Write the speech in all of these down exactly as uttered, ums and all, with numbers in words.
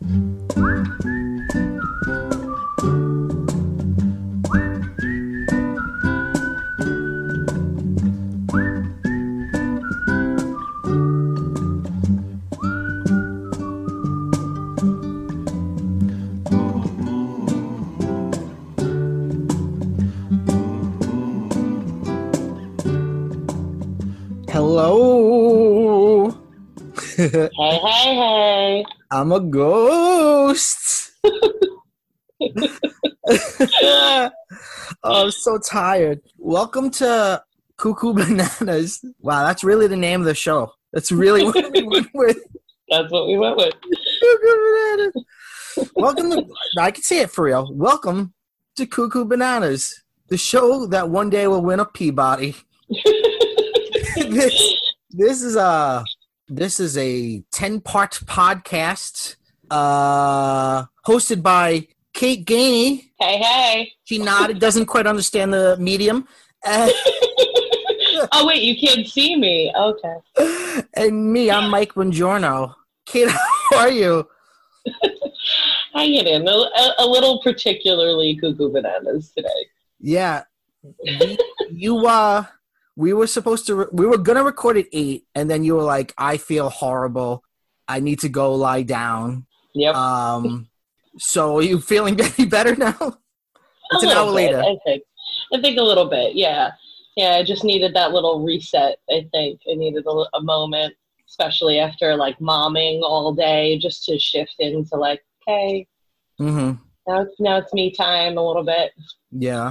Hello. Hey, hey, hey. I'm a ghost. Oh, I'm so tired. Welcome to Cuckoo Bananas. Wow, that's really the name of the show. That's really what we went with. That's what we went with. Cuckoo Bananas. Welcome to, I can say it for real. Welcome to Cuckoo Bananas, the show that one day will win a Peabody. this, this is a this is a ten-part podcast uh, hosted by Kate Gainey. Hey, hey. She nodded, doesn't quite understand the medium. Uh, oh, wait, you can't see me. Okay. And me, I'm Mike Buongiorno. Kate, how are you? Hanging in. A, a little particularly Cuckoo Bananas today. Yeah. We, you, uh... We were supposed to, re- we were going to record at eight, and then you were like, I feel horrible. I need to go lie down. Yep. Um, so are you feeling any better now? It's an hour bit, later. I think. I think a little bit, yeah. Yeah, I just needed that little reset, I think. I needed a, a moment, especially after, like, momming all day, just to shift into, like, okay, Mm-hmm. now it's, now it's me time a little bit. Yeah.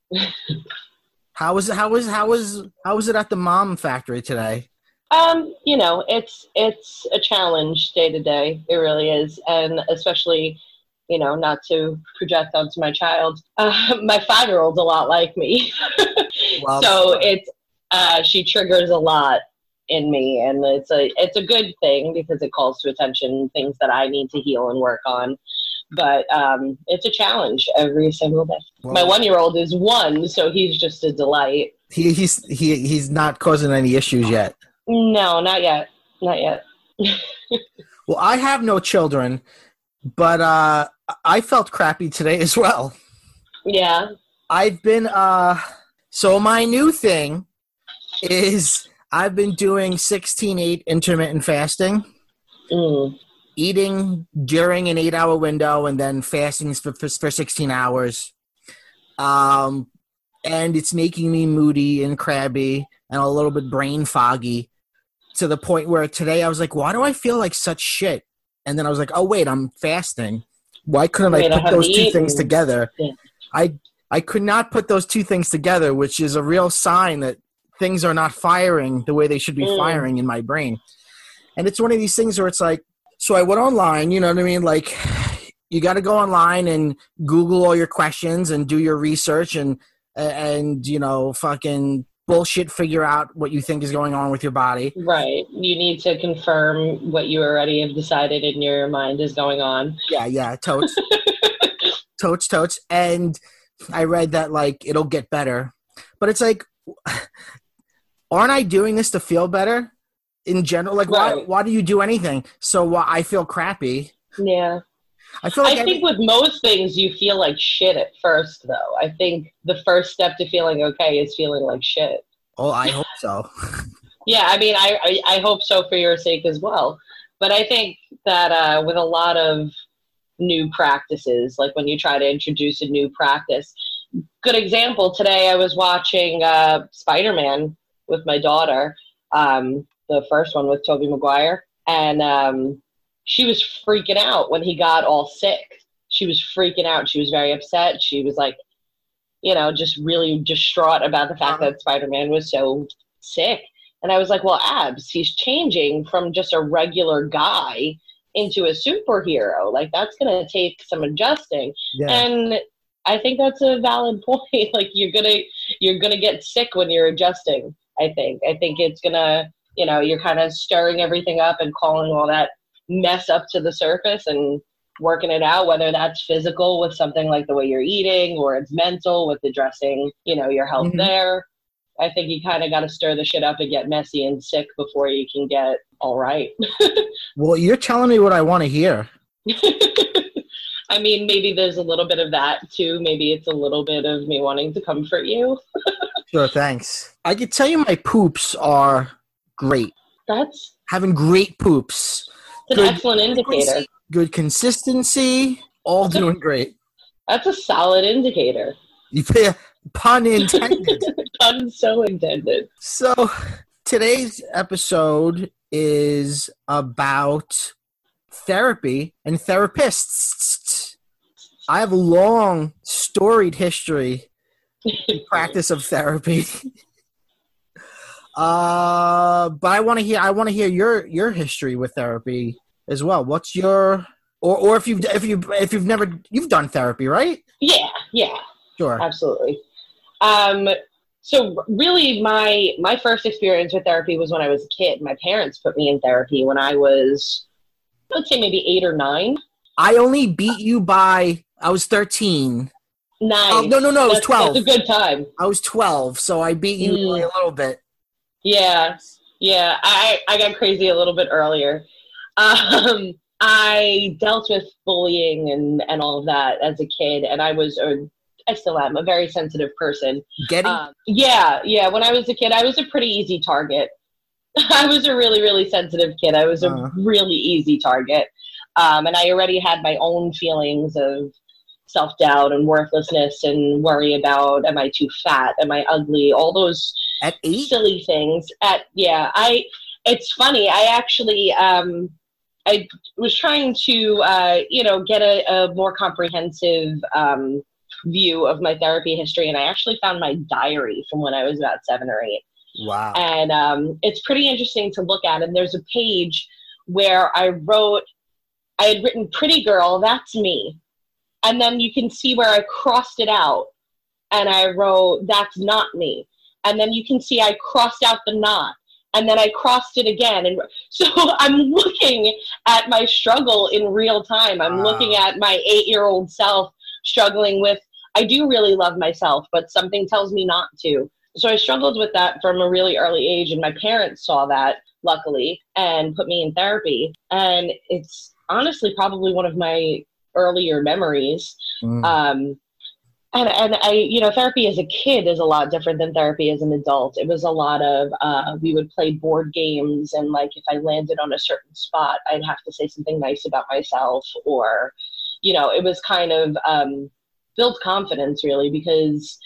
How was it? How was how was how was it at the Mom Factory today? Um, you know, it's it's a challenge day to day. It really is, and especially, you know, not to project onto my child. Uh, my five year old's a lot like me, Well, so it's uh, she triggers a lot in me, and it's a it's a good thing because it calls to attention things that I need to heal and work on. But um, it's a challenge every single day. Well, my one-year-old is one, so he's just a delight. He, he's he he's not causing any issues yet. No, not yet. Not yet. Well, I have no children, but uh, I felt crappy today as well. Yeah. I've been uh, so my new thing is I've been doing sixteen eight intermittent fasting. Mm. Eating during an eight-hour window and then fasting for, for, for sixteen hours. Um, and it's making me moody and crabby and a little bit brain foggy to the point where today I was like, why do I feel like such shit? And then I was like, oh, wait, I'm fasting. Why couldn't wait, I put I those two eaten. things together? Yeah. I I could not put those two things together, which is a real sign that things are not firing the way they should be mm. firing in my brain. And it's one of these things where it's like, so I went online, you know what I mean? Like, you got to go online and Google all your questions and do your research and, and you know, fucking bullshit figure out what you think is going on with your body. Right. You need to confirm what you already have decided in your mind is going on. Yeah, yeah, totes. totes, totes. And I read that, like, it'll get better. But it's like, aren't I doing this to feel better? In general, like, right. why why do you do anything? So why I feel crappy. Yeah. I feel like I think every- with most things, you feel like shit at first, though. I think the first step to feeling okay is feeling like shit. Oh, I hope so. Yeah, I mean, I, I I hope so for your sake as well. But I think that uh, with a lot of new practices, like when you try to introduce a new practice, good example, today I was watching uh, Spider-Man with my daughter. Um the first one with Tobey Maguire, and um, she was freaking out when he got all sick. She was freaking out. She was very upset. She was like, you know, just really distraught about the fact that Spider-Man was so sick. And I was like, well, Abs, he's changing from just a regular guy into a superhero. Like, that's going to take some adjusting. Yeah. And I think that's a valid point. Like, you're going to, you're going to get sick when you're adjusting, I think. I think it's going to, you know, you're kind of stirring everything up and calling all that mess up to the surface and working it out, whether that's physical with something like the way you're eating or it's mental with addressing, you know, your health mm-hmm. there. I think you kind of got to stir the shit up and get messy and sick before you can get all right. Well, you're telling me what I want to hear. I mean, maybe there's a little bit of that too. Maybe it's a little bit of me wanting to comfort you. Sure, thanks. I can tell you my poops are great. That's Having great poops. an Good excellent indicator. Good consistency. All That's a- doing great. That's a solid indicator. You pun intended. Pun so intended. So today's episode is about therapy and therapists. I have a long, storied history in practice of therapy. uh, but I want to hear. I want to hear your your history with therapy as well. What's your or or if you've if you if you've never you've done therapy, right? Yeah, yeah, Sure, absolutely. Um, so really, my my first experience with therapy was when I was a kid. My parents put me in therapy when I was, let's say, maybe eight or nine. I only beat you by. I was thirteen. Nice. Oh, no, no, no. It was that's, twelve. That's a good time. I was twelve, so I beat you Mm. by a little bit. Yeah, yeah. I I got crazy a little bit earlier. Um, I dealt with bullying and and all of that as a kid, and I was, or I still am, a very sensitive person. Getting Um, yeah, yeah. When I was a kid, I was a pretty easy target. I was a really, really sensitive kid. I was a Uh. really easy target. Um, and I already had my own feelings of self-doubt and worthlessness and worry about, am I too fat? Am I ugly? All those at eight. silly things. At yeah, I. It's funny. I actually, um, I was trying to, uh, you know, get a, a more comprehensive um, view of my therapy history, and I actually found my diary from when I was about seven or eight. Wow. And um, it's pretty interesting to look at. And there's a page where I wrote, I had written "Pretty girl, that's me," and then you can see where I crossed it out, and I wrote "That's not me," and then you can see I crossed out the "not." And then I crossed it again. And so I'm looking at my struggle in real time. I'm Wow. looking at my eight-year-old self struggling with, I do really love myself, but something tells me not to. So I struggled with that from a really early age. And my parents saw that, luckily, and put me in therapy. And it's honestly probably one of my earlier memories. Mm. Um, And, and I, you know, therapy as a kid is a lot different than therapy as an adult. It was a lot of, uh, we would play board games, and like if I landed on a certain spot, I'd have to say something nice about myself, or, you know, it was kind of um, build confidence really, because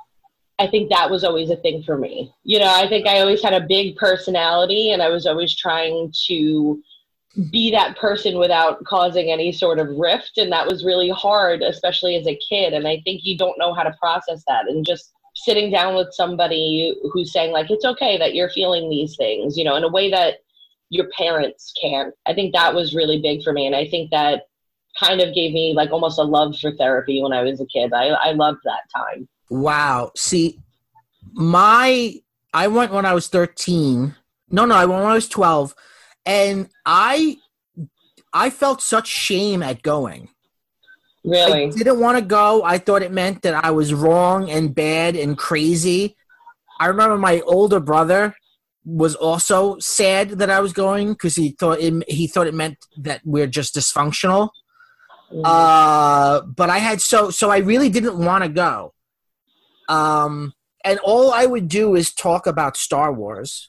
I think that was always a thing for me. You know, I think I always had a big personality, and I was always trying to be that person without causing any sort of rift, and that was really hard, especially as a kid. And I think you don't know how to process that, and just sitting down with somebody who's saying like, it's okay that you're feeling these things, you know, in a way that your parents can't. I think that was really big for me, and I think that kind of gave me like almost a love for therapy when I was a kid. I, I loved that time. Wow. See, my I went when I was thirteen. No, no, I went when I was twelve. And I I felt such shame at going. Really? I didn't want to go. I thought it meant that I was wrong and bad and crazy. I remember my older brother was also sad that I was going because he thought it, he thought it meant that we're just dysfunctional. Mm. Uh, but I had so so I really didn't want to go. Um, and all I would do is talk about Star Wars.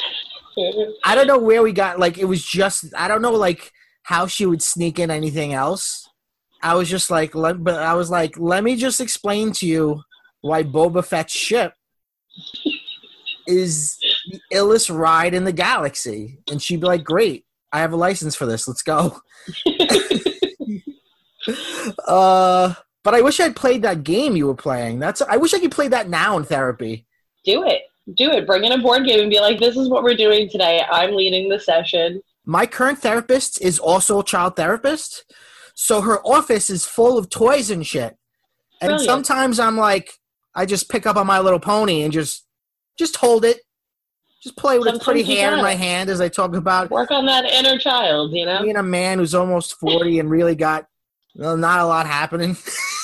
I don't know where we got, like, it was just, I don't know, like, how she would sneak in anything else. I was just like, let, but I was like, let me just explain to you why Boba Fett's ship is the illest ride in the galaxy. And she'd be like, great, I have a license for this. Let's go. uh, but I wish I'd played that game you were playing. That's, I wish I could play that now in therapy. Do it. Do it. Bring in a board game and be like, this is what we're doing today. I'm leading the session. My current therapist is also a child therapist. So her office is full of toys and shit. And Brilliant. Sometimes I'm like, I just pick up on My Little Pony and just just hold it. Just play with its pretty Sometimes you hair in gotta. my hand as I talk about Work on that inner child, you know? being a man who's almost forty and really got, well, not a lot happening.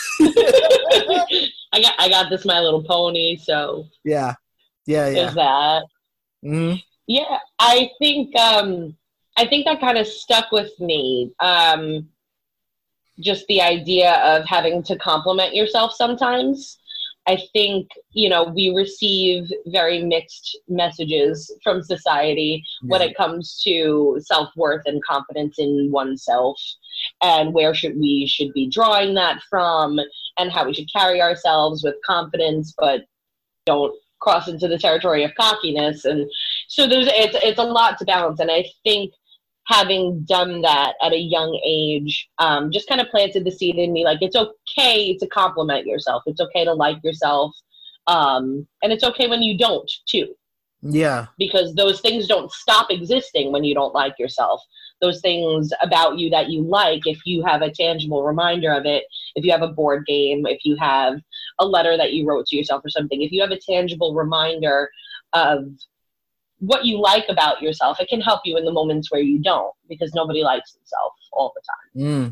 I got I got this My Little Pony, so Yeah. Yeah, yeah. there's that. Mm-hmm. Yeah, I think um, I think that kind of stuck with me. Um, just the idea of having to compliment yourself sometimes. I think, you know, we receive very mixed messages from society yeah. when it comes to self-worth and confidence in oneself, and where should we should be drawing that from, and how we should carry ourselves with confidence, but don't cross into the territory of cockiness. And so there's it's it's a lot to balance. And I think having done that at a young age um, just kind of planted the seed in me. Like, it's okay to compliment yourself. It's okay to like yourself. Um, and it's okay when you don't, too. Yeah. Because those things don't stop existing when you don't like yourself. Those things about you that you like, if you have a tangible reminder of it, if you have a board game, if you have a letter that you wrote to yourself or something, if you have a tangible reminder of what you like about yourself, it can help you in the moments where you don't, because nobody likes themselves all the time. Mm.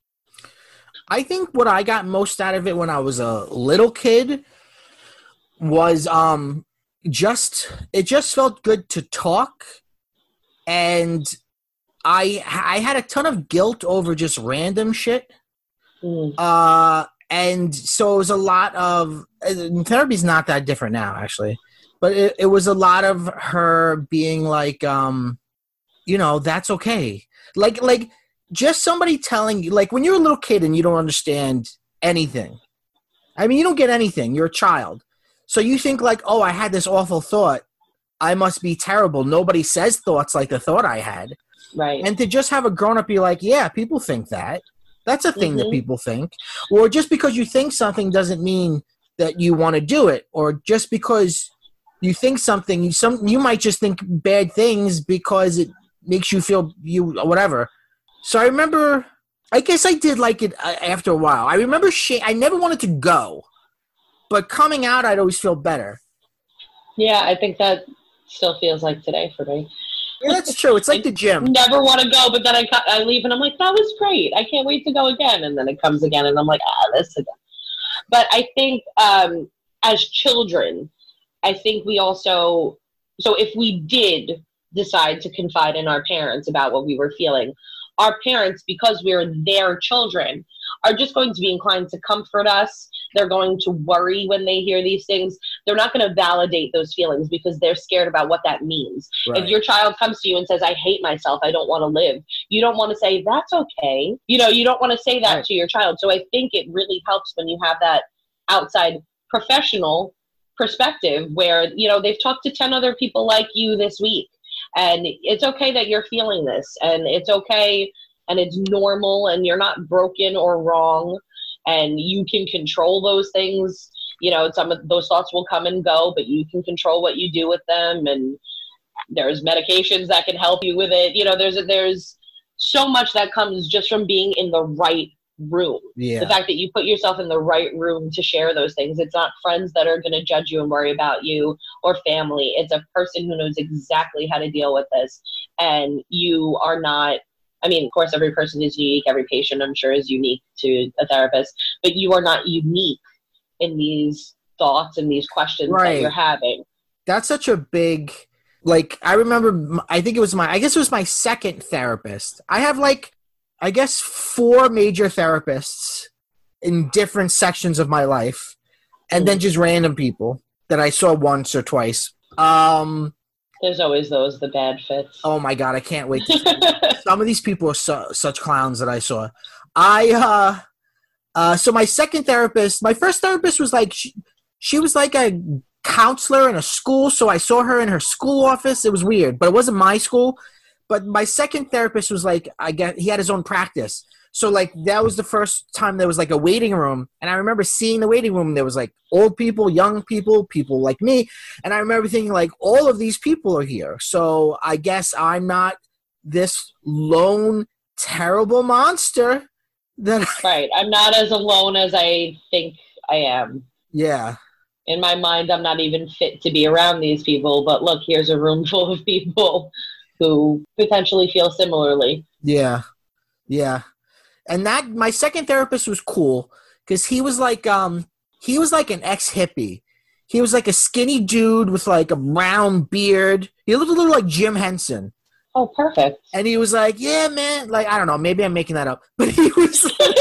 I think what I got most out of it when I was a little kid was um just it just felt good to talk, and I I had a ton of guilt over just random shit. Mm. Uh and so it was a lot of therapy's not that different now, actually. But it, it was a lot of her being like, um, you know, that's okay. Like, like just somebody telling you, like when you're a little kid and you don't understand anything. I mean, you don't get anything. You're a child. So you think like, oh, I had this awful thought. I must be terrible. Nobody says thoughts like the thought I had. Right. And to just have a grown-up be like, yeah, people think that. That's a thing mm-hmm. that people think. Or just because you think something doesn't mean that you want to do it. Or just because you think something, you some you might just think bad things because it makes you feel you whatever. So I remember, I guess I did like it after a while. I remember sh- I never wanted to go, but coming out, I'd always feel better. Yeah, I think that still feels like today for me. Yeah, that's true. It's like the gym. Never want to go, but then I I leave and I'm like, that was great. I can't wait to go again. And then it comes again, and I'm like, ah, this again. But I think um, as children, I think we also, so if we did decide to confide in our parents about what we were feeling, our parents, because we're their children, are just going to be inclined to comfort us. They're going to worry when they hear these things. They're not going to validate those feelings because they're scared about what that means. Right. If your child comes to you and says, I hate myself, I don't want to live, you don't want to say, that's okay. You know, you don't want to say that right. to your child. So I think it really helps when you have that outside professional perspective where, you know, they've talked to ten other people like you this week, and it's okay that you're feeling this, and it's okay, and it's normal, and you're not broken or wrong, and you can control those things. You know, some of those thoughts will come and go, but you can control what you do with them, and there's medications that can help you with it. You know, there's there's so much that comes just from being in the right room. Yeah. The fact that you put yourself in the right room to share those things. It's not friends that are going to judge you and worry about you, or family. It's a person who knows exactly how to deal with this. And you are not, I mean, of course, every person is unique. Every patient, I'm sure, is unique to a therapist, but you are not unique in these thoughts and these questions right. that you're having. That's such a big, like, I remember, I think it was my, I guess it was my second therapist. I have like, I guess four major therapists in different sections of my life, and mm. then just random people that I saw once or twice. Um, There's always those, the bad fits. Oh my God, I can't wait. To Some of these people are so, such clowns that I saw. I, uh, uh, so my second therapist, my first therapist was like, she, she was like a counselor in a school. So I saw her in her school office. It was weird, but it wasn't my school. But my second therapist was like, I get, he had his own practice. So like that was the first time there was like a waiting room. And I remember seeing the waiting room. There was like old people, young people, people like me. And I remember thinking like, all of these people are here. So I guess I'm not this lone, terrible monster. That Right. I'm not as alone as I think I am. Yeah. In my mind, I'm not even fit to be around these people. But look, here's a room full of people who potentially feel similarly. Yeah. Yeah. And that, my second therapist was cool because he was like, um, he was like an ex-hippie. He was like a skinny dude with like a brown beard. He looked a little like Jim Henson. Oh, perfect. And he was like, yeah, man. Like, I don't know. Maybe I'm making that up. But he was like,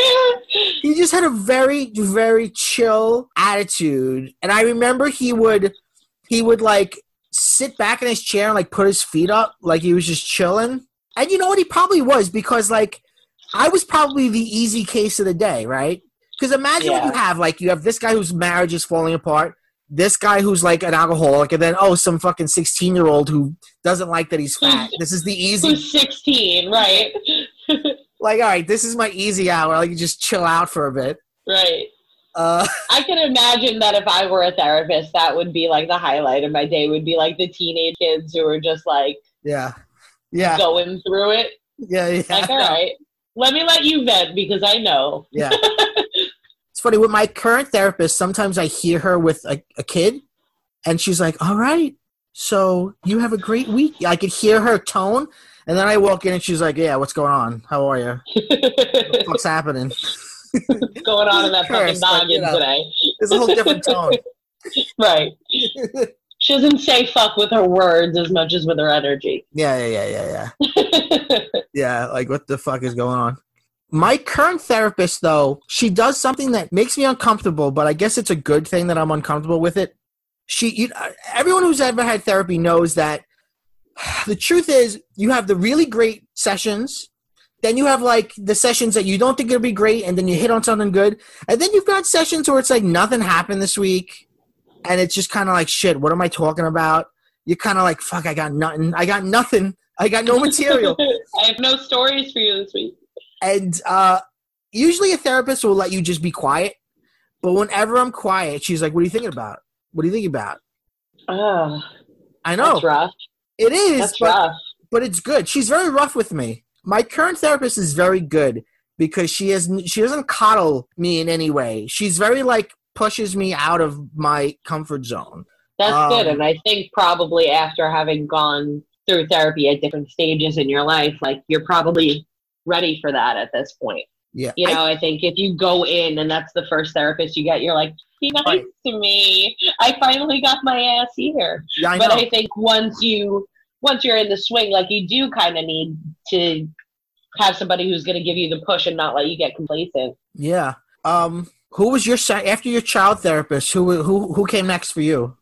he just had a very, very chill attitude. And I remember he would, he would like sit back in his chair and like put his feet up like he was just chilling. And you know what? He probably was, because like I was probably the easy case of the day, right? Because imagine Yeah. what you have. Like, you have this guy whose marriage is falling apart, this guy who's like an alcoholic, and then, oh, some fucking sixteen-year-old who doesn't like that he's fat. This is the easy. Who's sixteen, right? Like, all right, this is my easy hour. I can just chill out for a bit. Right. Uh, I can imagine that if I were a therapist, that would be like the highlight of my day, would be like the teenage kids who are just like yeah. Yeah. going through it. Yeah, yeah. Like, all right, let me let you vent because I know. Yeah. It's funny, with my current therapist, sometimes I hear her with a, a kid, and she's like, all right, so you have a great week. I could hear her tone, and then I walk in and she's like, yeah, what's going on? How are you? What's happening? What's going on in that fucking Curse, like, you noggin know, today? There's a whole different tone. Right. She doesn't say fuck with her words as much as with her energy. Yeah, yeah, yeah, yeah, yeah. Yeah, like, what the fuck is going on? My current therapist, though, she does something that makes me uncomfortable, but I guess it's a good thing that I'm uncomfortable with it. She, you, everyone who's ever had therapy knows that the truth is you have the really great sessions, then you have, like, the sessions that you don't think are going to be great, and then you hit on something good, and then you've got sessions where it's like nothing happened this week, and it's just kind of like, shit, what am I talking about? You're kind of like, fuck, I got nothing. I got nothing. I got no material. I have no stories for you this week. And uh, usually a therapist will let you just be quiet. But whenever I'm quiet, she's like, what are you thinking about? What are you thinking about? Oh, I know. that's rough. It is, That's but, rough. but it's good. She's very rough with me. My current therapist is very good because she has she doesn't coddle me in any way. She's very, like, pushes me out of my comfort zone. That's um, good. And I think probably after having gone through therapy at different stages in your life, like, you're probably ready for that at this point. Yeah. You I- know, I, think if you go in and that's the first therapist you get, you're like, be nice Right. to me. I finally got my ass here. Yeah, I but know. I think once you once you're in the swing, like, you do kind of need to have somebody who's going to give you the push and not let you get complacent. Yeah. Um. Who was your se- after your child therapist? Who who who came next for you?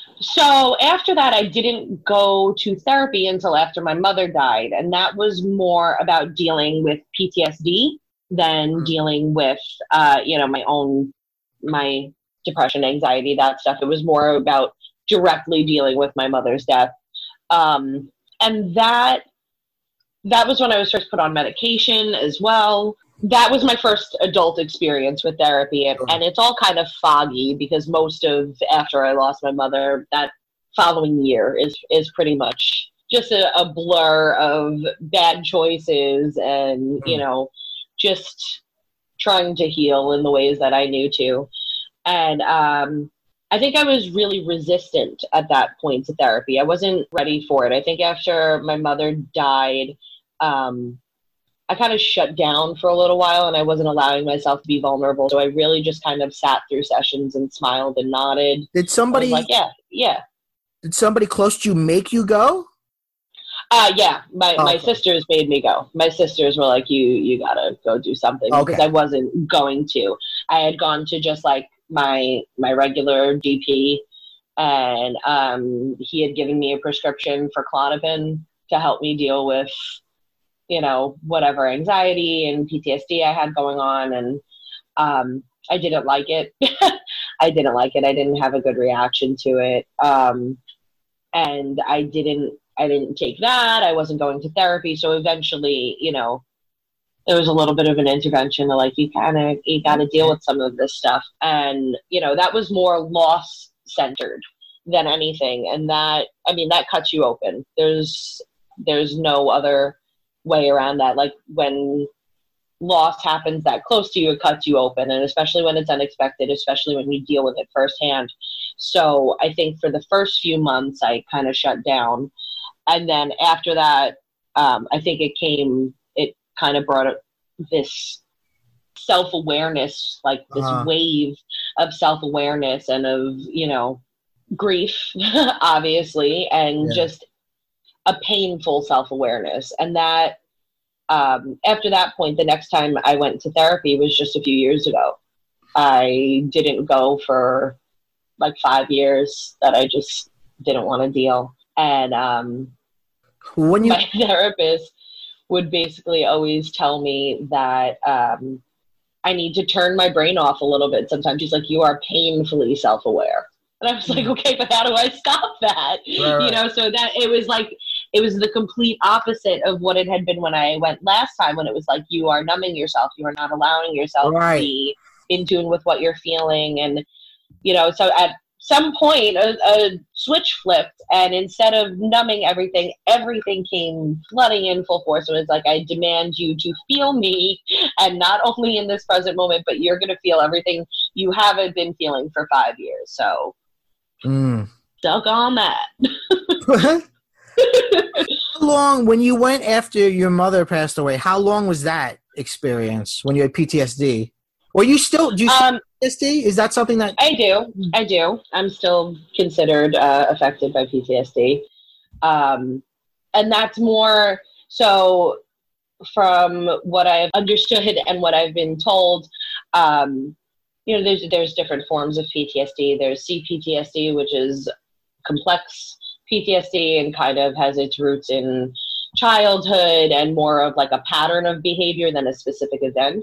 So after that, I didn't go to therapy until after my mother died. And that was more about dealing with P T S D than Mm. dealing with, uh, you know, my own, my depression, anxiety, that stuff. It was more about directly dealing with my mother's death. Um, and that, that was when I was first put on medication as well. That was my first adult experience with therapy, and, and it's all kind of foggy because most of after I lost my mother, that following year is is pretty much just a, a blur of bad choices and, you know, just trying to heal in the ways that I knew to. And um, I think I was really resistant at that point to therapy. I wasn't ready for it. I think after my mother died, um, I kind of shut down for a little while and I wasn't allowing myself to be vulnerable. So I really just kind of sat through sessions and smiled and nodded. Did somebody I was like, yeah, yeah. Did somebody close to you make you go? Uh, yeah, my, Oh, my okay. sisters made me go. My sisters were like, you, you gotta go do something Okay. because I wasn't going to. I had gone to just like my, my regular G P and um, he had given me a prescription for Klonopin to help me deal with, you know, whatever anxiety and P T S D I had going on. And um, I didn't like it. I didn't like it. I didn't have a good reaction to it. Um, and I didn't, I didn't take that. I wasn't going to therapy. So eventually, you know, there was a little bit of an intervention to like, you kind of, you got to deal with some of this stuff. And, you know, that was more loss centered than anything. And that, I mean, that cuts you open. There's, there's no other way around that. Like when loss happens that close to you, it cuts you open, and especially when it's unexpected, especially when you deal with it firsthand. So I think for the first few months I kind of shut down, and then after that um, I think it came it kind of brought up this self-awareness, like this Uh-huh. wave of self-awareness and of, you know, grief obviously, and Yeah. just a painful self-awareness. And that um, after that point, the next time I went to therapy was just a few years ago. I didn't go for like five years that I just didn't want to deal. And um, when you- my therapist would basically always tell me that um, I need to turn my brain off a little bit. Sometimes she's like, you are painfully self-aware. And I was like, okay, but how do I stop that? Right, right. You know, so that it was like, it was the complete opposite of what it had been when I went last time, when it was like, you are numbing yourself. You are not allowing yourself right. to be in tune with what you're feeling. And, you know, so at some point a, a switch flipped, and instead of numbing everything, everything came flooding in full force. It was like, I demand you to feel me, and not only in this present moment, but you're going to feel everything you haven't been feeling for five years. So mm. Stuck on that. How long, when you went after your mother passed away, how long was that experience when you had P T S D? Or you still, do you still um, have P T S D? Is that something that... I do. I do. I'm still considered uh, affected by P T S D. Um, and that's more, so from what I've understood and what I've been told, um, you know, there's, there's different forms of P T S D. There's C P T S D, which is complex P T S D and kind of has its roots in childhood and more of like a pattern of behavior than a specific event.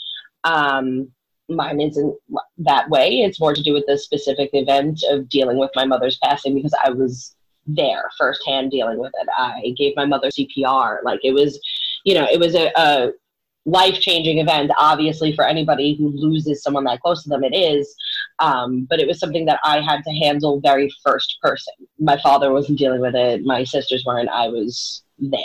Um, mine isn't that way. It's more to do with the specific event of dealing with my mother's passing, because I was there firsthand dealing with it. I gave my mother C P R. Like it was, you know, it was a, a life-changing event, obviously, for anybody who loses someone that close to them, it is. Um, but it was something that I had to handle very first person. My father wasn't dealing with it. My sisters weren't. I was there.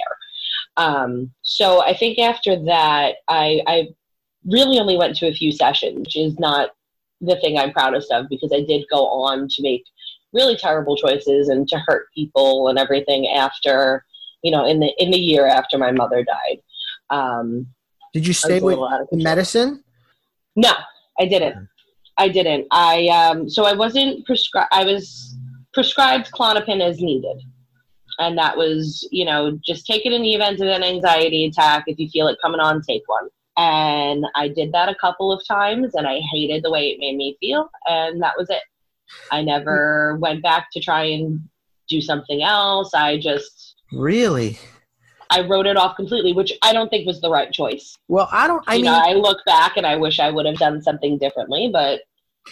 Um, so I think after that, I, I really only went to a few sessions, which is not the thing I'm proudest of, because I did go on to make really terrible choices and to hurt people and everything after, you know, in the in the year after my mother died. Um, did you stay with medicine? No, I didn't. I didn't. I um, so I wasn't prescribed. I was prescribed Klonopin as needed, and that was, you know, just take it in the event of an anxiety attack. If you feel it coming on, take one. And I did that a couple of times, and I hated the way it made me feel, and that was it. I never went back to try and do something else. I just really, I wrote it off completely, which I don't think was the right choice. Well, I don't. I you mean, know, I look back and I wish I would have done something differently. But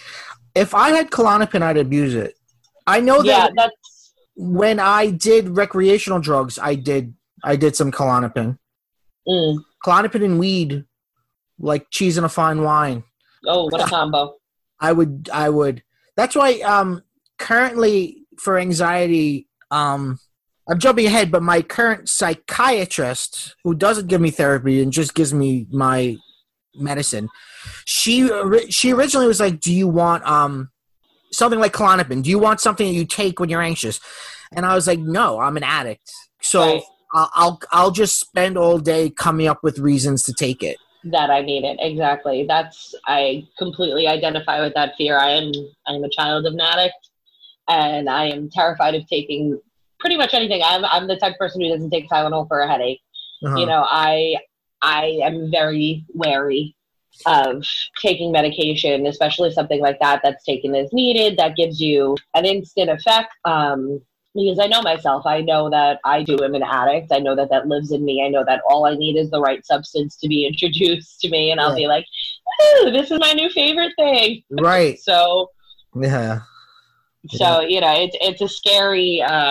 if I had Klonopin, I'd abuse it. I know that. Yeah, that's when I did recreational drugs. I did. I did some Klonopin. Mm. Klonopin and weed, like cheese and a fine wine. Oh, what a combo! I would. I would. That's why. Um, currently for anxiety, um. I'm jumping ahead, but my current psychiatrist, who doesn't give me therapy and just gives me my medicine, she she originally was like, "Do you want um something like Klonopin? Do you want something that you take when you're anxious?" And I was like, "No, I'm an addict, so right. I'll, I'll I'll just spend all day coming up with reasons to take it." That I need it. Exactly. That's I completely identify with that fear. I am I'm a child of an addict, and I am terrified of taking pretty much anything. I'm I'm the type of person who doesn't take Tylenol for a headache. Uh-huh. You know, I I am very wary of taking medication, especially something like that that's taken as needed, that gives you an instant effect. Um, because I know myself. I know that I do am an addict. I know that that lives in me. I know that all I need is the right substance to be introduced to me, and I'll yeah. be like, "Ooh, this is my new favorite thing." Right. so. Yeah. So you know, it's it's a scary. Uh,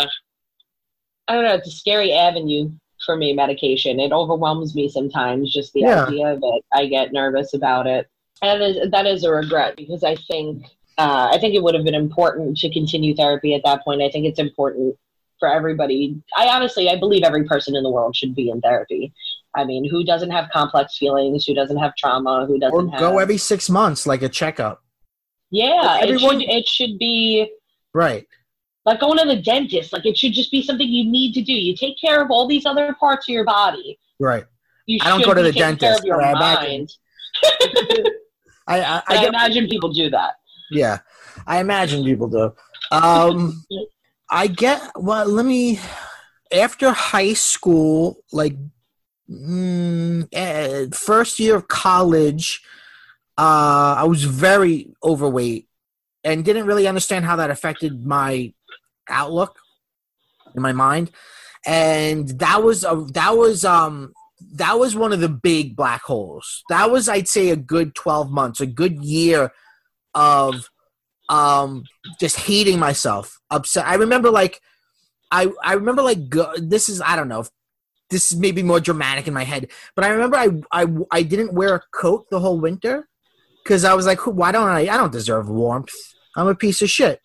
I don't know, it's a scary avenue for me, medication. It overwhelms me sometimes, just the yeah. idea of it. I get nervous about it. And that is, that is a regret, because I think uh, I think it would have been important to continue therapy at that point. I think it's important for everybody. I honestly, I believe every person in the world should be in therapy. I mean, who doesn't have complex feelings? Who doesn't have trauma? Who doesn't or have... go every six months, like a checkup. Yeah, everyone... it, should, it should be... Right. Like going to the dentist, like it should just be something you need to do. You take care of all these other parts of your body. Right. You I don't go to the dentist. Care of your I mind. Imagine, I, I, I, I imagine people do that. Yeah, I imagine people do. Um, I get. Well, let me. after high school, like mm, eh, first year of college, uh, I was very overweight and didn't really understand how that affected my outlook in my mind. And that was a that was um that was one of the big black holes. That was, I'd say, a good twelve months, a good year of um just hating myself, upset. I remember like I I remember like go, this is I don't know. This is maybe more dramatic in my head, but I remember I I I didn't wear a coat the whole winter because I was like, why don't I? I don't deserve warmth. I'm a piece of shit.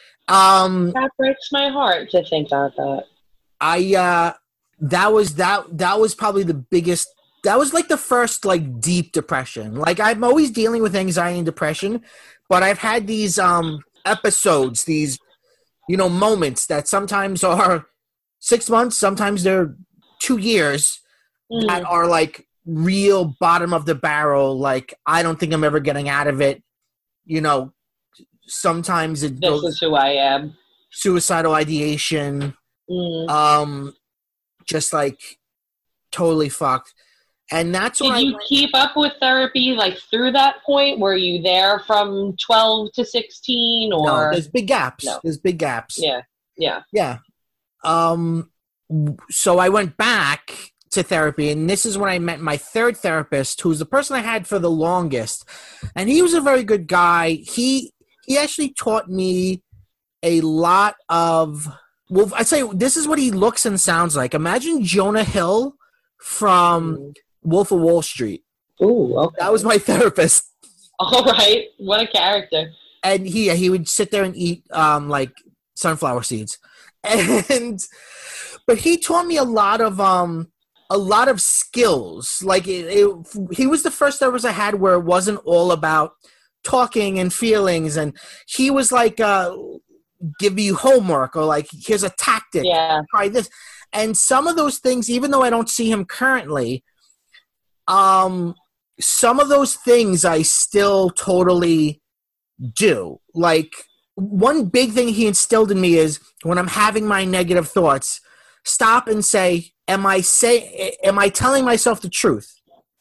Um, That breaks my heart to think about that. I uh, that was that that was probably the biggest. That was like the first like deep depression. Like I'm always dealing with anxiety and depression, but I've had these um episodes, these you know moments that sometimes are six months, sometimes they're two years Mm. that are like real bottom of the barrel. Like I don't think I'm ever getting out of it. You know, sometimes it This goes is who I am. suicidal ideation, Mm. um, just like totally fucked. And that's Did when you I went, keep up with therapy like through that point? Were you there from twelve to sixteen no, or there's big gaps. no? There's big gaps. Yeah. Yeah. Yeah. Um, so I went back to therapy, and this is when I met my third therapist, who's the person I had for the longest. And he was a very good guy. He he actually taught me a lot of, well, I'd say this is what he looks and sounds like. Imagine Jonah Hill from Mm. Wolf of Wall Street. Ooh, okay. That was my therapist. All right. What a character. And he he would sit there and eat um like sunflower seeds. And but he taught me a lot of um a lot of skills. Like it, it, he was the first therapist I had where it wasn't all about talking and feelings, and he was like uh give you homework or like here's a tactic, Yeah. try this. And some of those things, even though I don't see him currently, um some of those things I still totally do. Like one big thing he instilled in me is when I'm having my negative thoughts, stop and say, am I say am I telling myself the truth?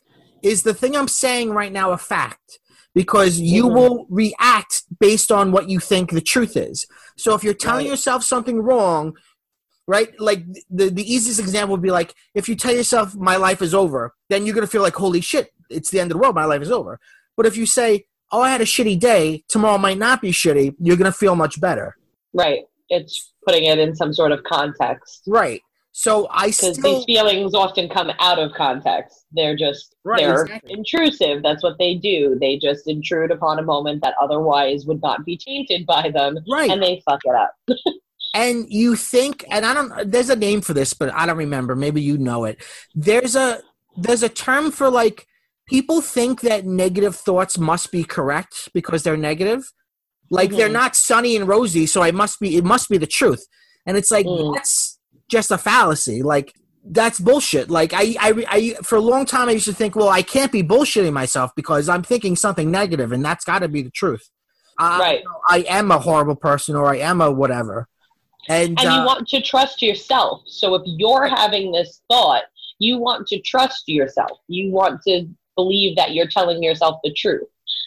Is the thing I'm saying right now a fact? Because you Mhm. will react based on what you think the truth is. So if you're telling Right. yourself something wrong, right? Like the, the easiest example would be like if you tell yourself my life is over, then you're going to feel like, holy shit, it's the end of the world, my life is over. But if you say, oh, I had a shitty day, tomorrow might not be shitty, you're going to feel much better. Right. It's putting it in some sort of context. Right. So I Because still these feelings often come out of context. They're just, Right, they're exactly. intrusive. That's what they do. They just intrude upon a moment that otherwise would not be tainted by them. Right. And they fuck it up. And you think, and I don't, there's a name for this, but I don't remember. Maybe you know it. There's a, there's a term for like, people think that negative thoughts must be correct because they're negative. Like Mhm. they're not sunny and rosy, so I must be, it must be the truth. And it's like, Mm. that's just a fallacy. Like that's bullshit. Like I, I, I, for a long time I used to think, well, I can't be bullshitting myself because I'm thinking something negative and that's gotta be the truth. I, Right. I am a horrible person or I am a whatever. And, And uh, you want to trust yourself. So if you're having this thought, you want to trust yourself. You want to believe that you're telling yourself the truth.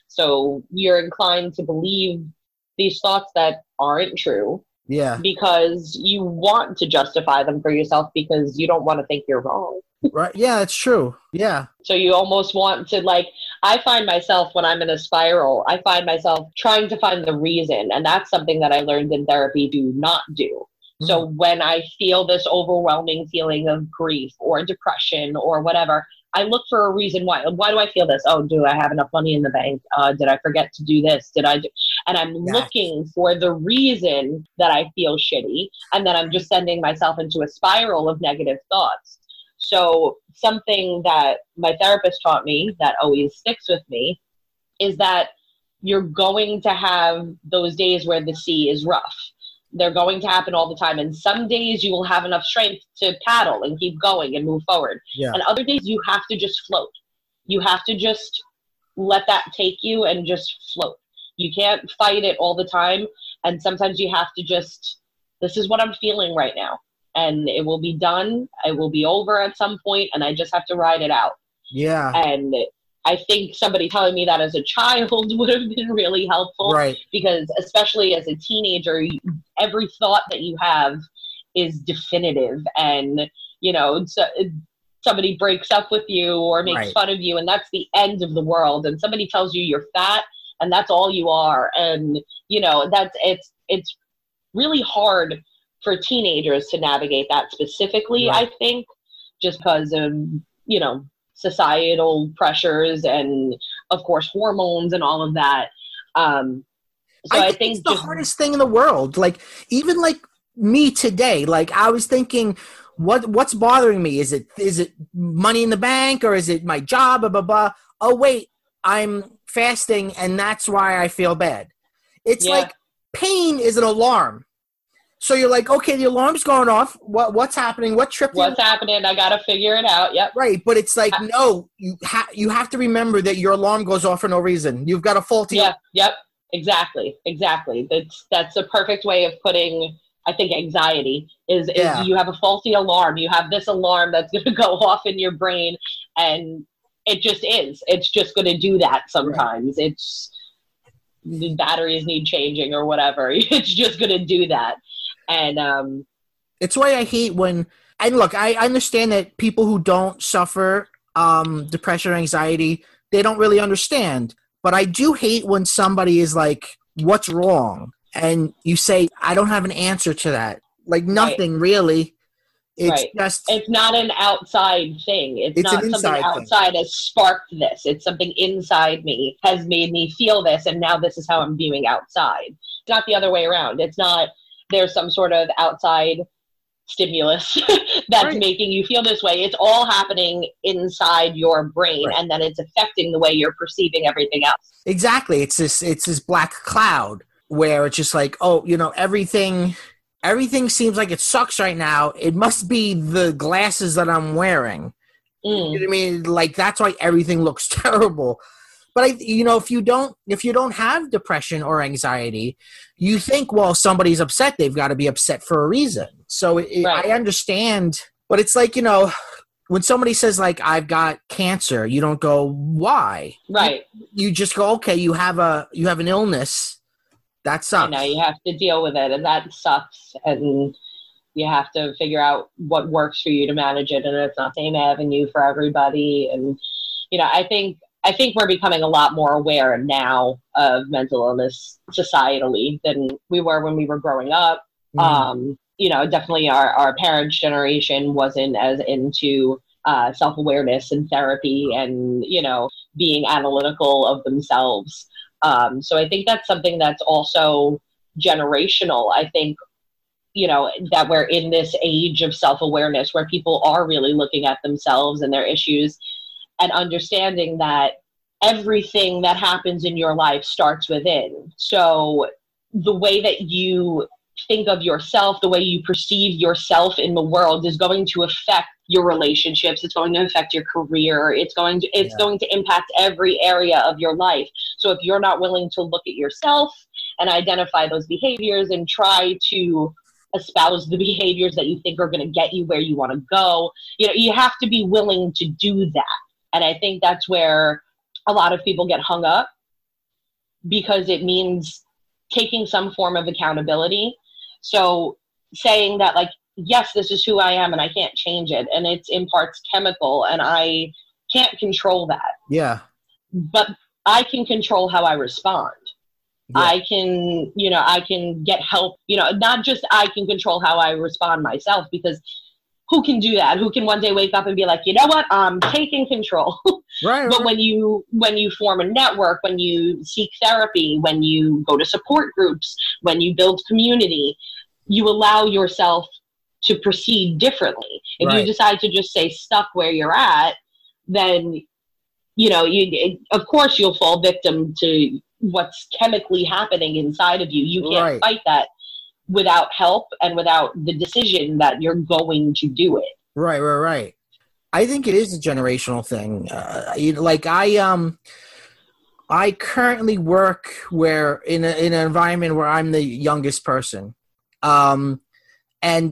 So you're inclined to believe these thoughts that aren't true yeah, because you want to justify them for yourself because you don't want to think you're wrong. right. Yeah, it's true. Yeah. So you almost want to, like, I find myself when I'm in a spiral, I find myself trying to find the reason. And that's something that I learned in therapy do not do. Mm. So when I feel this overwhelming feeling of grief or depression or whatever, I look for a reason why. Why do I feel this? Oh, do I have enough money in the bank? Uh, did I forget to do this? Did I do? And I'm Yes. looking for the reason that I feel shitty. And then I'm just sending myself into a spiral of negative thoughts. So something that my therapist taught me that always sticks with me is that you're going to have those days where the sea is rough. They're going to happen all the time. And some days you will have enough strength to paddle and keep going and move forward. Yeah. And other days you have to just float. You have to just let that take you and just float. You can't fight it all the time. And sometimes you have to just, this is what I'm feeling right now. and it will be done. It will be over at some point, and I just have to ride it out. Yeah. And I think somebody telling me that as a child would have been really helpful. Right. Because especially as a teenager, every thought that you have is definitive. And, you know, so, somebody breaks up with you or makes Right. fun of you, and that's the end of the world. And somebody tells you you're fat, and that's all you are. And, you know, that's, it's, it's really hard for teenagers to navigate that specifically, right. I think, just because of, you know, societal pressures and, of course, hormones and all of that. Um, so I, I think, think it's the just, hardest thing in the world. Like, even like me today, like I was thinking, what what's bothering me? Is it is it money in the bank, or is it my job? Blah blah blah. Oh wait, I'm fasting, and that's why I feel bad. It's yeah. like pain is an alarm. So you're like, okay, the alarm's going off. What what's happening? What tripped? What's happening? I gotta figure it out. Yep. Right, but it's like, no, you ha- you have to remember that your alarm goes off for no reason. You've got a faulty. Yeah. Yep. Exactly. Exactly. That's that's a perfect way of putting, I think, anxiety is, is yeah. you have a faulty alarm. You have this alarm that's going to go off in your brain, and it just is. It's just going to do that sometimes. Right. It's the batteries need changing or whatever. It's just going to do that. And um, it's why I hate when, and look, I understand that people who don't suffer um, depression or anxiety, they don't really understand. But I do hate when somebody is like, what's wrong? And you say, I don't have an answer to that. Like nothing right. really. It's right. just. It's not an outside thing. It's, it's not something outside thing. Has sparked this. It's something inside me has made me feel this. And now this is how I'm viewing outside. It's not the other way around. It's not. There's some sort of outside stimulus that's right. making you feel this way. It's all happening inside your brain, right. and then it's affecting the way you're perceiving everything else. Exactly. It's this it's this black cloud where it's just like, oh, you know, everything everything seems like it sucks right now. It must be the glasses that I'm wearing. Mm. You know what I mean? Like that's why everything looks terrible. But I, you know, if you don't, if you don't have depression or anxiety, you think, well, somebody's upset. They've got to be upset for a reason. So it, right. I understand, but it's like, you know, when somebody says like, I've got cancer, you don't go, why? Right. You, you just go, okay, you have a, you have an illness. That sucks. You know, you have to deal with it, and that sucks. And you have to figure out what works for you to manage it. And it's not the same avenue for everybody. And, you know, I think, I think we're becoming a lot more aware now of mental illness societally than we were when we were growing up. Mm. Um, you know, definitely our, our parents' generation wasn't as into uh, self-awareness and therapy and, you know, being analytical of themselves. Um, so I think that's something that's also generational. I think, you know, that we're in this age of self-awareness where people are really looking at themselves and their issues, and understanding that everything that happens in your life starts within. So the way that you think of yourself, the way you perceive yourself in the world is going to affect your relationships. It's going to affect your career. It's going to, it's yeah. going to impact every area of your life. So if you're not willing to look at yourself and identify those behaviors and try to espouse the behaviors that you think are going to get you where you want to go, you know, you have to be willing to do that. And I think that's where a lot of people get hung up, because it means taking some form of accountability. So saying that, like, yes, this is who I am and I can't change it, and it's in parts chemical and I can't control that. Yeah. But I can control how I respond. Yeah. I can, you know, I can get help, you know, not just I can control how I respond myself, because who can do that? Who can one day wake up and be like, you know what, I'm taking control. Right. But right. when you when you form a network, when you seek therapy, when you go to support groups, when you build community, you allow yourself to proceed differently. If right. you decide to just stay stuck where you're at, then, you know, you it, of course you'll fall victim to what's chemically happening inside of you. You can't right. fight that without help and without the decision that you're going to do it. Right, right, right. I think it is a generational thing. Uh, like I, um, I currently work where in a, in an environment where I'm the youngest person, um, and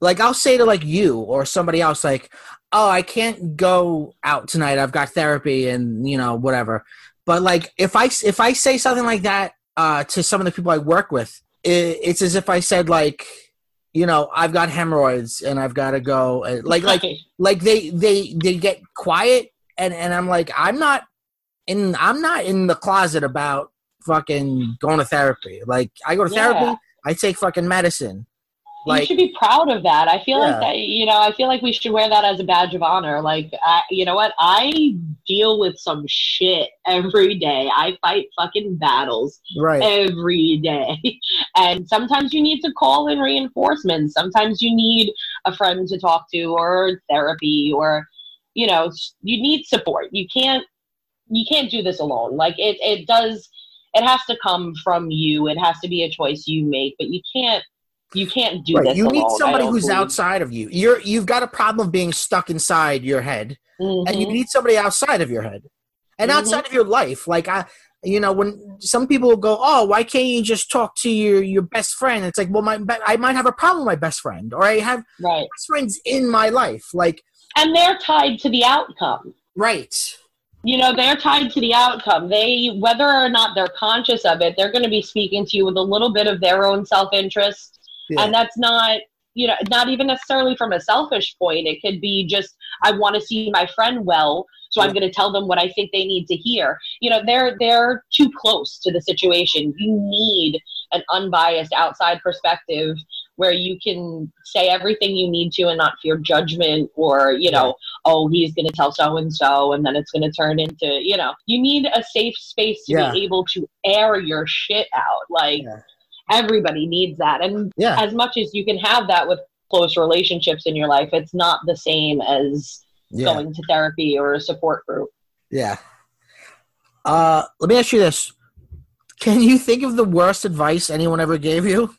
like I'll say to like you or somebody else, like, oh, I can't go out tonight. I've got therapy and, you know, whatever. But like if I, if I say something like that uh, to some of the people I work with, it, it's as if I said like, you know, I've got hemorrhoids and I've got to go. Like, like, like they, they, they get quiet and, and I'm like, I'm not in, I'm not in the closet about fucking going to therapy. Like I go to Yeah. therapy, I take fucking medicine. You Like, should be proud of that. I feel yeah. like that, you know, I feel like we should wear that as a badge of honor. Like, I, you know what? I deal with some shit every day. I fight fucking battles right. every day. And sometimes you need to call in reinforcements. Sometimes you need a friend to talk to or therapy or, you know, you need support. You can't, you can't do this alone. Like it, it does, it has to come from you. It has to be a choice you make, but you can't, You can't do right. this You alone. need somebody who's believe. outside of you. You're you've got a problem being stuck inside your head, mm-hmm. and you need somebody outside of your head, and mm-hmm. outside of your life. Like I, you know, when some people will go, "Oh, why can't you just talk to your your best friend?" It's like, well, my I might have a problem with my best friend, or I have right. best friends in my life, like, and they're tied to the outcome. Right. You know, they're tied to the outcome. They, whether or not they're conscious of it, they're going to be speaking to you with a little bit of their own self-interest. Yeah. And that's not, you know, not even necessarily from a selfish point. It could be just, I want to see my friend well, so yeah. I'm going to tell them what I think they need to hear. You know, they're they're too close to the situation. You need an unbiased outside perspective where you can say everything you need to and not fear judgment or, you know, yeah. oh, he's going to tell so-and-so and then it's going to turn into, you know, you need a safe space to yeah. be able to air your shit out. Like, yeah. everybody needs that. And yeah. as much as you can have that with close relationships in your life, it's not the same as yeah. going to therapy or a support group. Yeah. Uh, let me ask you this. Can you think of the worst advice anyone ever gave you?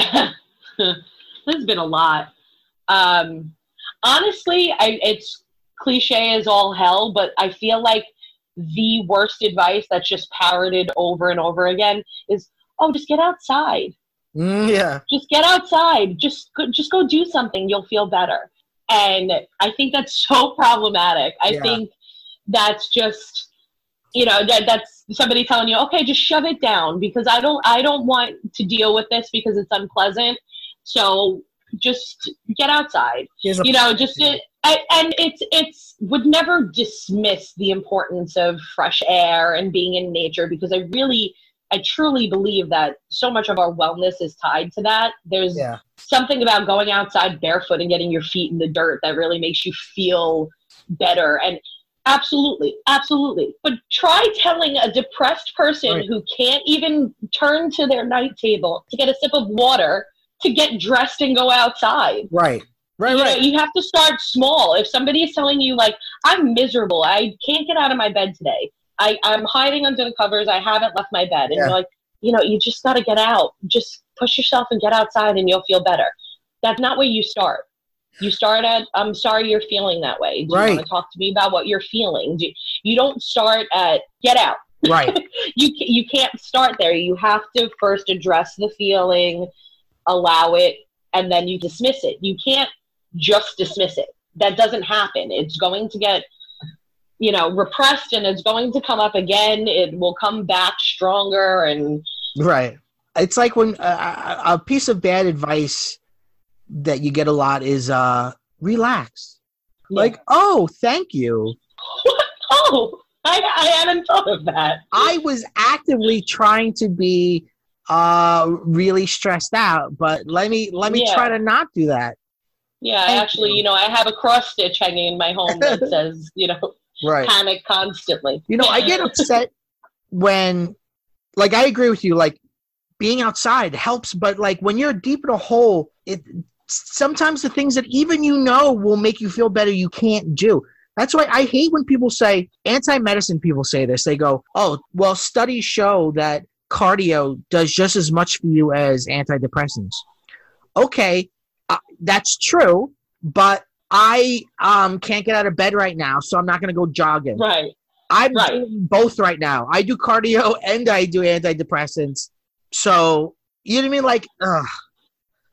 There's been a lot. Um, honestly, I, it's cliche as all hell, but I feel like the worst advice that's just parroted over and over again is, oh, just get outside. Mm, yeah. Just get outside. Just go, just go do something. You'll feel better. And I think that's so problematic. I yeah. think that's just, you know, that, that's somebody telling you, okay, just shove it down because I don't, I don't want to deal with this because it's unpleasant. So just get outside. You know, just it, I, and it's it's would never dismiss the importance of fresh air and being in nature because I really. I truly believe that so much of our wellness is tied to that. There's yeah. something about going outside barefoot and getting your feet in the dirt that really makes you feel better. And absolutely, absolutely. But try telling a depressed person right. who can't even turn to their night table to get a sip of water to get dressed and go outside. Right. Right, you right. know, you have to start small. If somebody is telling you, like, I'm miserable, I can't get out of my bed today. I, I'm hiding under the covers. I haven't left my bed. And yeah. you're like, you know, you just got to get out. Just push yourself and get outside and you'll feel better. That's not where you start. You start at, I'm sorry you're feeling that way. Do right. you want to talk to me about what you're feeling? Do, you don't start at, get out. Right. you, you can't start there. You have to first address the feeling, allow it, and then you dismiss it. You can't just dismiss it. That doesn't happen. It's going to get you know, repressed and it's going to come up again. It will come back stronger and right. It's like when uh, a piece of bad advice that you get a lot is uh, relax. Yeah. Like, oh, thank you. oh, I, I hadn't thought of that. I was actively trying to be uh, really stressed out, but let me let me yeah. try to not do that. Yeah, thank actually, you. you know, I have a cross stitch hanging in my home that says, you know, right. panic constantly. You know, I get upset when, like, I agree with you, like, being outside helps, but, like, when you're deep in a hole, it sometimes the things that even you know will make you feel better, you can't do. That's why I hate when people say, anti-medicine people say this. They go, oh, well, studies show that cardio does just as much for you as antidepressants. Okay, uh, that's true, but I um can't get out of bed right now, so I'm not going to go jogging. Right. I'm right. doing both right now. I do cardio and I do antidepressants. So, you know what I mean? Like, ugh.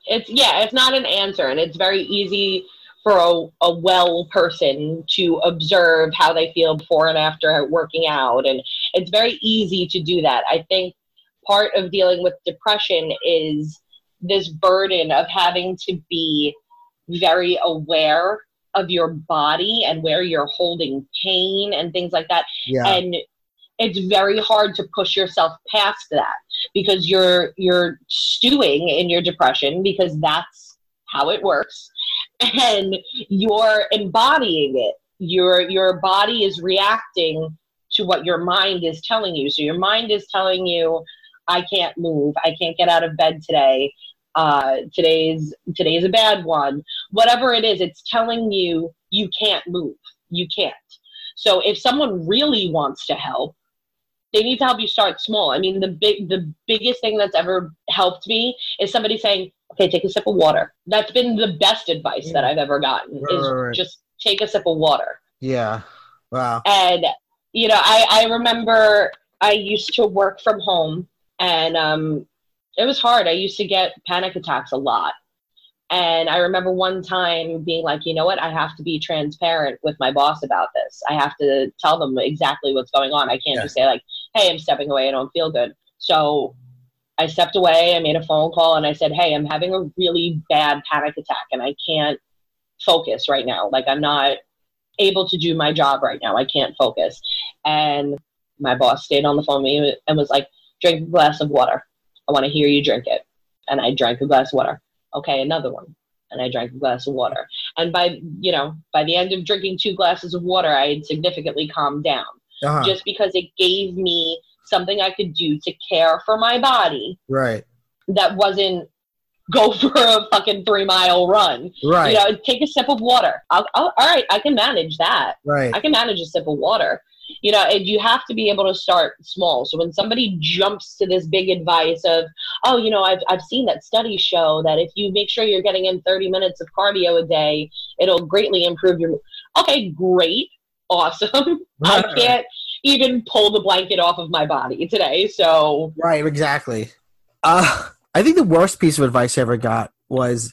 it's yeah, it's not an answer, and it's very easy for a, a well person to observe how they feel before and after working out, and it's very easy to do that. I think part of dealing with depression is this burden of having to be very aware of your body and where you're holding pain and things like that. Yeah. And it's very hard to push yourself past that because you're you're stewing in your depression because that's how it works, and you're embodying it. Your your body is reacting to what your mind is telling you. So your mind is telling you, I can't move, I can't get out of bed today. Uh, today's today's a bad one. Whatever it is, it's telling you you can't move. You can't. So if someone really wants to help, they need to help you start small. I mean, the big the biggest thing that's ever helped me is somebody saying, okay, take a sip of water. That's been the best advice yeah. that I've ever gotten, right, is right, right. just take a sip of water. Yeah. Wow. And, you know, I, I remember I used to work from home, and um, it was hard. I used to get panic attacks a lot. And I remember one time being like, you know what, I have to be transparent with my boss about this. I have to tell them exactly what's going on. I can't yeah. just say like, hey, I'm stepping away, I don't feel good. So I stepped away, I made a phone call, and I said, hey, I'm having a really bad panic attack, and I can't focus right now. Like, I'm not able to do my job right now. I can't focus. And my boss stayed on the phone with me and was like, drink a glass of water. I want to hear you drink it. And I drank a glass of water. Okay, another one. And I drank a glass of water. And by, you know, by the end of drinking two glasses of water, I had significantly calmed down. Uh-huh. Just because it gave me something I could do to care for my body. Right. That wasn't go for a fucking three mile run. Right. You know, take a sip of water. I'll, I'll, all right, I can manage that. Right. I can manage a sip of water. You know, and you have to be able to start small. So when somebody jumps to this big advice of, oh, you know, I've I've seen that studies show that if you make sure you're getting in thirty minutes of cardio a day, it'll greatly improve your. Okay, great, awesome. Right. I can't even pull the blanket off of my body today. So right, exactly. Uh, I think the worst piece of advice I ever got was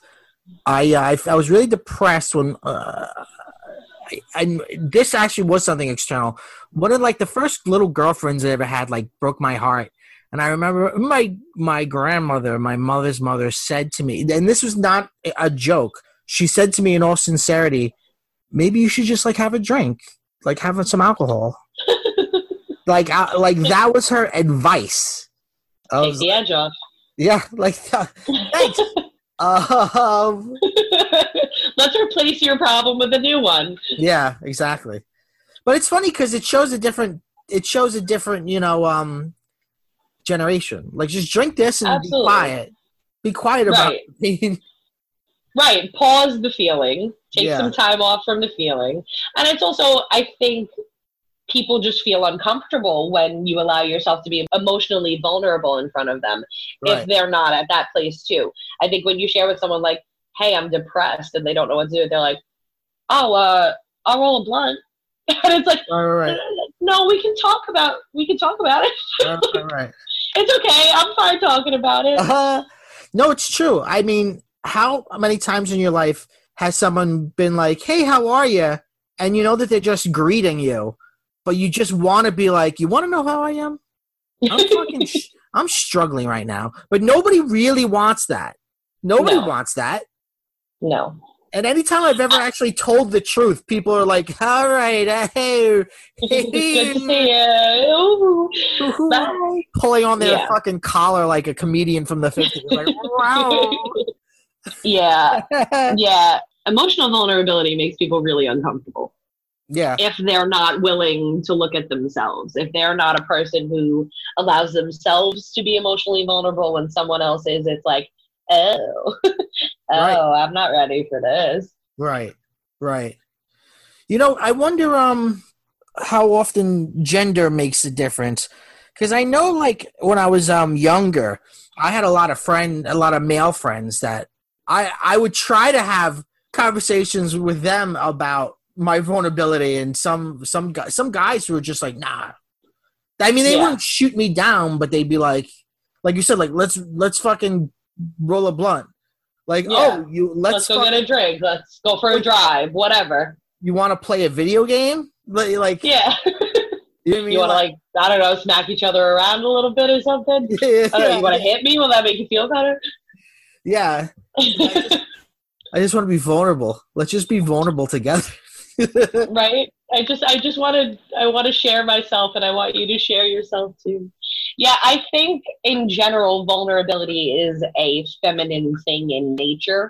I I, I was really depressed when. Uh, I, I, this actually was something external. One of like the first little girlfriends I ever had like broke my heart. And I remember my my grandmother, my mother's mother, said to me, and this was not a joke. She said to me in all sincerity, maybe you should just like have a drink, like have some alcohol. like I, like that was her advice. Take the edge off. Yeah, like uh, thanks. um Let's replace your problem with a new one. Yeah, exactly. But it's funny because it shows a different. It shows a different, you know, um, generation. Like, just drink this and Absolutely. be quiet. Be quiet about right. it. Right. Pause the feeling. Take yeah. some time off from the feeling. And it's also, I think, people just feel uncomfortable when you allow yourself to be emotionally vulnerable in front of them right. if they're not at that place too. I think when you share with someone like, hey, I'm depressed, and they don't know what to do, they're like, oh, uh, I'll roll a blunt. And it's like, right, right. no, we can talk about, we can talk about it. right, right. It's okay. I'm fine talking about it. Uh, no, it's true. I mean, how many times in your life has someone been like, hey, how are you? And you know that they're just greeting you, but you just want to be like, you want to know how I am? I'm fucking, sh- I'm struggling right now. But nobody really wants that. Nobody no. wants that. No. And anytime I've ever actually told the truth, people are like, all right, hey, hey. Good to see you. Ooh, bye. Pulling on their yeah. fucking collar like a comedian from the fifties. Like, wow. Yeah. Yeah. Emotional vulnerability makes people really uncomfortable. Yeah. If they're not willing to look at themselves, if they're not a person who allows themselves to be emotionally vulnerable when someone else is, it's like, oh, oh, right. I'm not ready for this. Right, right. You know, I wonder um how often gender makes a difference, because I know, like, when I was um younger, I had a lot of friend, a lot of male friends that I I would try to have conversations with them about my vulnerability, and some some guys some guys who were just like, nah. I mean, they yeah. wouldn't shoot me down, but they'd be like, like you said, like let's let's fucking roll a blunt. Like, Yeah. oh, you let's, let's go fuck, get a drink. Let's go for a drive. Whatever. you want to play a video game? Like, like Yeah. you know what I mean? You want to like, I don't know, smack each other around a little bit or something? yeah, I don't know. yeah, You want to hit me? Will that make you feel better? yeah. I just, I just want to be vulnerable. Let's just be vulnerable together. Right? I just I just want to I want to share myself, and I want you to share yourself too. Yeah, I think in general vulnerability is a feminine thing in nature.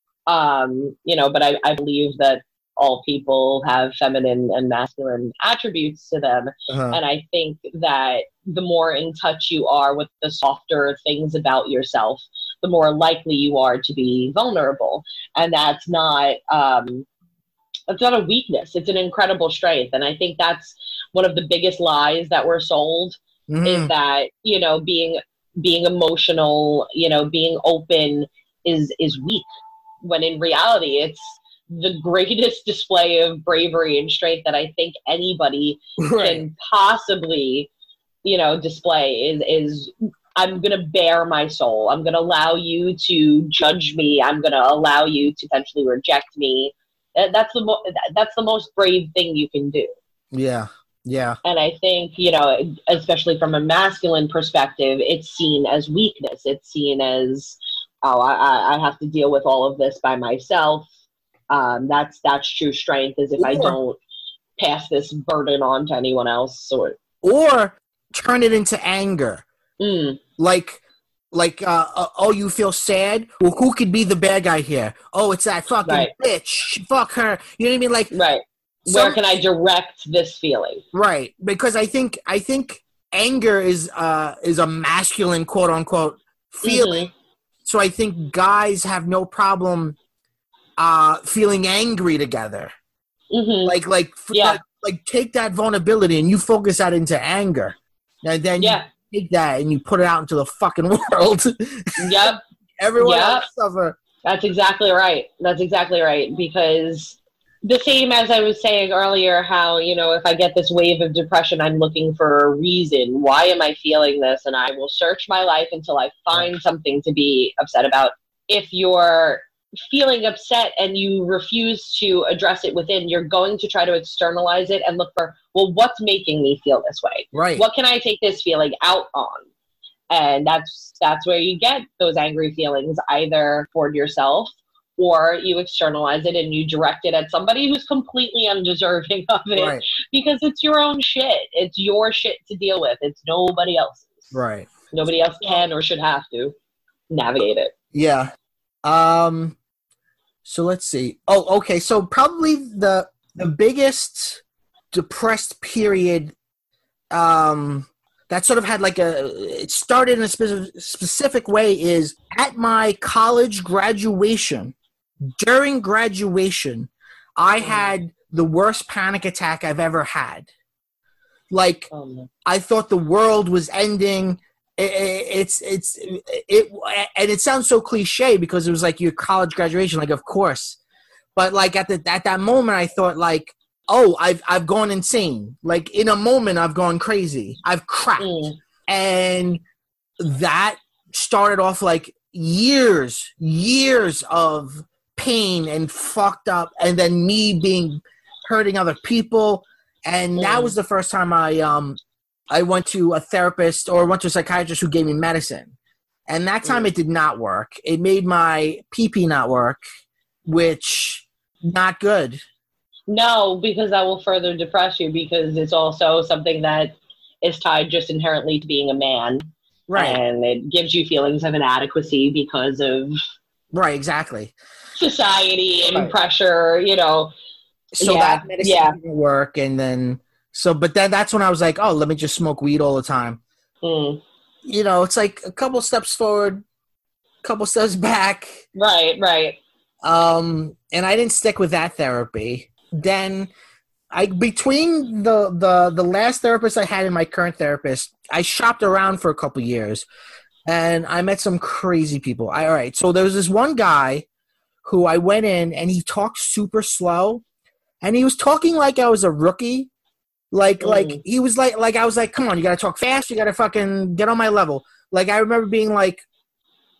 Um, you know, but I, I believe that all people have feminine and masculine attributes to them. Uh-huh. And I think that the more in touch you are with the softer things about yourself, the more likely you are to be vulnerable. And that's not um it's not a weakness. It's an incredible strength. And I think that's one of the biggest lies that we're sold Mm-hmm. is that, you know, being being emotional, you know, being open is is weak. When in reality it's the greatest display of bravery and strength that I think anybody Right. can possibly, you know, display is is I'm going to bare my soul. I'm going to allow you to judge me. I'm going to allow you to potentially reject me. That's the mo- that's the most brave thing you can do. Yeah. Yeah. And I think, you know, especially from a masculine perspective, it's seen as weakness. It's seen as, oh, I, I have to deal with all of this by myself. Um, that's that's true strength, is if or, I don't pass this burden on to anyone else. Or, or turn it into anger. mm. Like, like, uh, uh, oh, you feel sad? Well, who could be the bad guy here? Oh, it's that fucking Right. bitch. Fuck her. You know what I mean? Like, Right. some, Where can I direct this feeling? right? Because I think I think anger is uh is a masculine quote unquote feeling. Mm-hmm. So I think guys have no problem uh feeling angry together. Mm-hmm. Like, like, Yeah. like, like, take that vulnerability and you focus that into anger, and then Yeah. you take that and you put it out into the fucking world. Yep. Everyone Yep. else suffer. That's exactly right. That's exactly right. Because the same as I was saying earlier, how, you know, if I get this wave of depression, I'm looking for a reason. Why am I feeling this? And I will search my life until I find something to be upset about. If you're feeling upset and you refuse to address it within, you're going to try to externalize it and look for, well, what's making me feel this way? Right. What can I take this feeling out on? And that's that's where you get those angry feelings, either toward yourself, or you externalize it and you direct it at somebody who's completely undeserving of it. Right. Because it's your own shit. It's your shit to deal with. It's nobody else's. Right. Nobody else can or should have to navigate it. Yeah. Um. So let's see. Oh, okay. So probably the the biggest depressed period um, that sort of had like a it started in a specific specific way is at my college graduation. During graduation, I had the worst panic attack I've ever had. Like, Um, I thought the world was ending. It, it, it's it's it and it sounds so cliche because it was like your college graduation, like of course, but like at the at that moment I thought like, oh, I've I've gone insane. Like in a moment I've gone crazy. I've cracked, mm, and that started off like years years of pain and fucked up, and then me being hurting other people, and that Mm. was the first time I um. I went to a therapist or went to a psychiatrist who gave me medicine. And that time Mm. it did not work. It made my pee-pee not work, which not good. no, because that will further depress you, because it's also something that is tied just inherently to being a man. Right. And it gives you feelings of inadequacy because of Right, exactly. society and Right. pressure, you know. So Yeah, that medicine yeah. didn't work, and then so but then that's when I was like, oh, let me just smoke weed all the time. Mm. You know, it's like a couple steps forward, couple steps back. Right, right. Um, and I didn't stick with that therapy. Then I between the, the the last therapist I had and my current therapist, I shopped around for a couple years, and I met some crazy people. I, all right, so there was this one guy who I went in, and he talked super slow, and he was talking like I was a rookie. Like, Mm. like he was like, like I was like, come on, you gotta talk fast, you gotta fucking get on my level. Like I remember being like,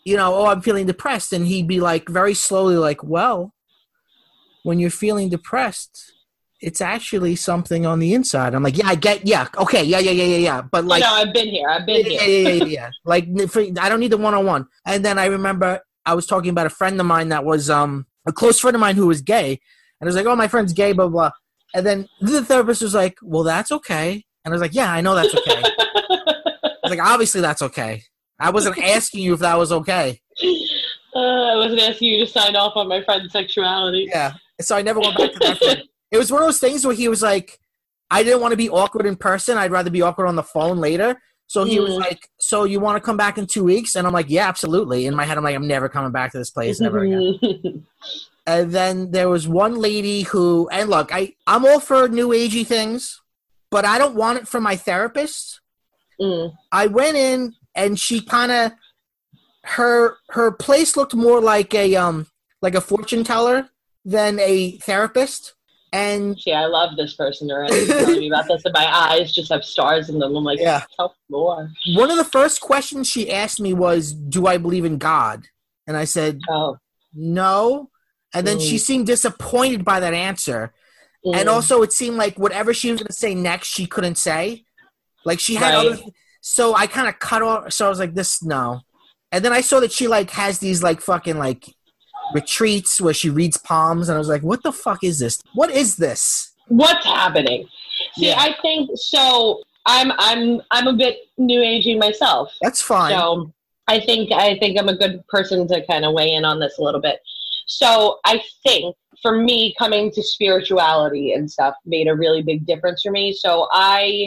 you know, oh, I'm feeling depressed. And he'd be like, very slowly, like, well, when you're feeling depressed, it's actually something on the inside. I'm like, yeah, I get, yeah, okay, yeah, yeah, yeah, yeah, yeah. But like, you know, I've been here. I've been yeah, here. yeah, yeah, yeah, yeah. Like, for, I don't need the one-on-one. And then I remember I was talking about a friend of mine that was um a close friend of mine who was gay, and I was like, oh, my friend's gay, blah blah. And then the therapist was like, well, that's okay. And I was like, yeah, I know that's okay. I was like, obviously that's okay. I wasn't asking you if that was okay. Uh, I wasn't asking you to sign off on my friend's sexuality. Yeah. So I never went back to that friend. It was one of those things where he was like, I didn't want to be awkward in person. I'd rather be awkward on the phone later. So he mm. was like, so you want to come back in two weeks? And I'm like, yeah, absolutely. In my head, I'm like, I'm never coming back to this place ever again. And then there was one lady who, and look, I, I'm all for new agey things, but I don't want it from my therapist. Mm. I went in and she kind of, her her place looked more like a um like a fortune teller than a therapist. And yeah, I love this person already. Telling me about this, and my eyes just have stars in them. I'm like, yeah. Tell more. One of the first questions she asked me was, "Do I believe in God?" And I said, "Oh, no." And then mm. she seemed disappointed by that answer. Mm. And also, it seemed like whatever she was going to say next, she couldn't say. Like she had right. other. Th- so I kind of cut off. So I was like, "This no." And then I saw that she like has these like fucking like. retreats where she reads palms, and I was like, what the fuck is this? What is this? What's happening? See, yeah. I think so. I'm I'm I'm a bit new agey myself. That's fine. So I think I think I'm a good person to kind of weigh in on this a little bit. So I think for me, coming to spirituality and stuff made a really big difference for me. So I,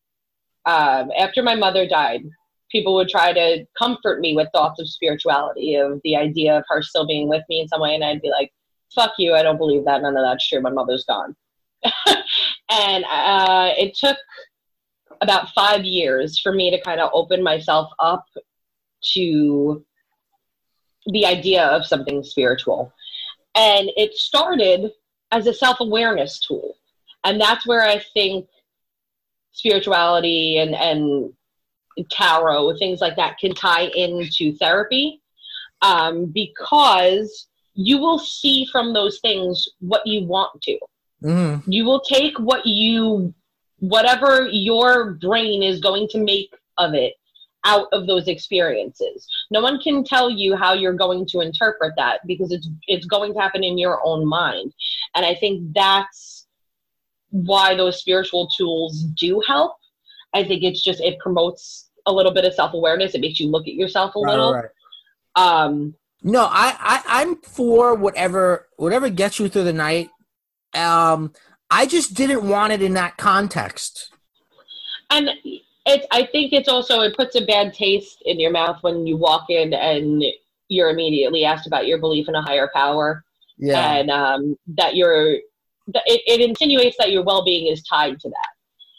um, after my mother died, people would try to comfort me with thoughts of spirituality, of the idea of her still being with me in some way. And I'd be like, fuck you. I don't believe that. None of that's true. My mother's gone. And uh, it took about five years for me to kind of open myself up to the idea of something spiritual. And it started as a self-awareness tool. And that's where I think spirituality and, and, tarot, things like that can tie into therapy, um, because you will see from those things what you want to. Mm. You will take what you, whatever your brain is going to make of it out of those experiences. No one can tell you how you're going to interpret that because it's it's going to happen in your own mind. And I think that's why those spiritual tools do help. I think it's just, it promotes a little bit of self-awareness. It makes you look at yourself a right, little. Right. Um, no, I, I, I'm for whatever, whatever gets you through the night. Um, I just didn't want it in that context. And it's, I think it's also, it puts a bad taste in your mouth when you walk in and you're immediately asked about your belief in a higher power. Yeah. And um, that you're, that it, it insinuates that your well-being is tied to that.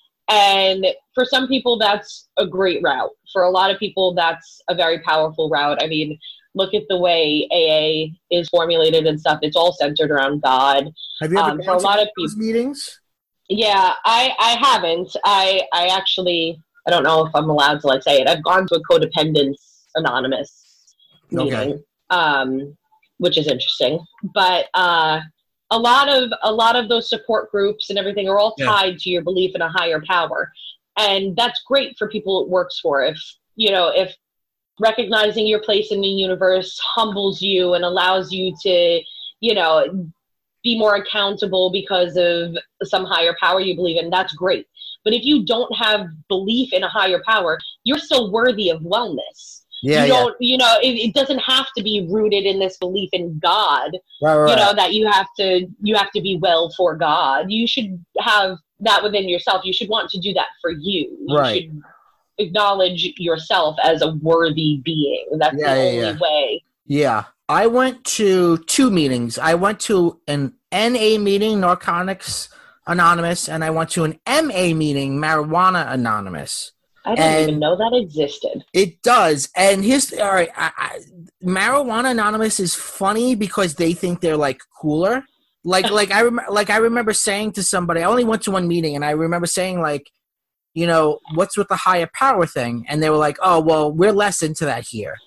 And for some people, that's a great route. For a lot of people, that's a very powerful route. I mean, look at the way A A is formulated and stuff. It's all centered around God. Have you ever um, gone for a lot of those meetings? Yeah, I, I haven't. I I actually, I don't know if I'm allowed to like say it. I've gone to a Codependence Anonymous meeting, okay. um, which is interesting. But uh, a lot of a lot of those support groups and everything are all tied yeah. to your belief in a higher power, and that's great for people it works for. If you know, if recognizing your place in the universe humbles you and allows you to, you know, be more accountable because of some higher power you believe in, that's great. But if you don't have belief in a higher power, you're still worthy of wellness. Yeah, you don't, yeah. you know, it, it doesn't have to be rooted in this belief in God, right, right. you know, that you have to, you have to be well for God. You should have that within yourself. You should want to do that for you. You right. should acknowledge yourself as a worthy being. That's yeah, the yeah, only yeah. way. Yeah. I went to two meetings. I went to an N A meeting, Narcotics Anonymous, and I went to an M A meeting, Marijuana Anonymous. I didn't and even know that existed. It does. And here's, all right, I, I, Marijuana Anonymous is funny because they think they're like cooler. Like, like I rem- like I remember saying to somebody, I only went to one meeting, and I remember saying like, you know, what's with the higher power thing? And they were like, oh, well, we're less into that here.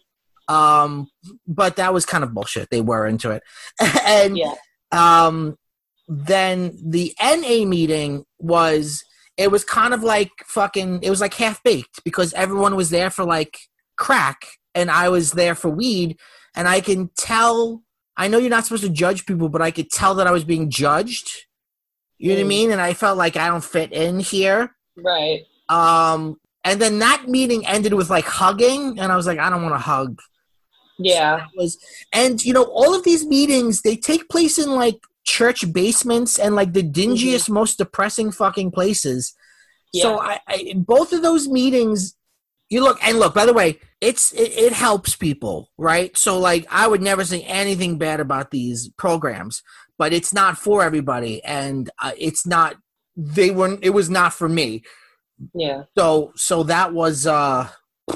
Um, but that was kind of bullshit. They were into it. And Yeah. um, then the N A meeting was, it was kind of like fucking, it was like half baked because everyone was there for like crack and I was there for weed. And I can tell, I know you're not supposed to judge people, but I could tell that I was being judged. You know what I mean? And I felt like I don't fit in here. Right. Um, and then that meeting ended with like hugging, and I was like, I don't want to hug. Yeah. So that was, and you know, all of these meetings, they take place in like church basements and like the dingiest, mm-hmm. most depressing fucking places. Yeah. So I, I, both of those meetings, you look and look. By the way, it's it, it helps people, right? So like, I would never say anything bad about these programs, but it's not for everybody, and uh, it's not. They weren't. It was not for me. Yeah. So so that was. Uh,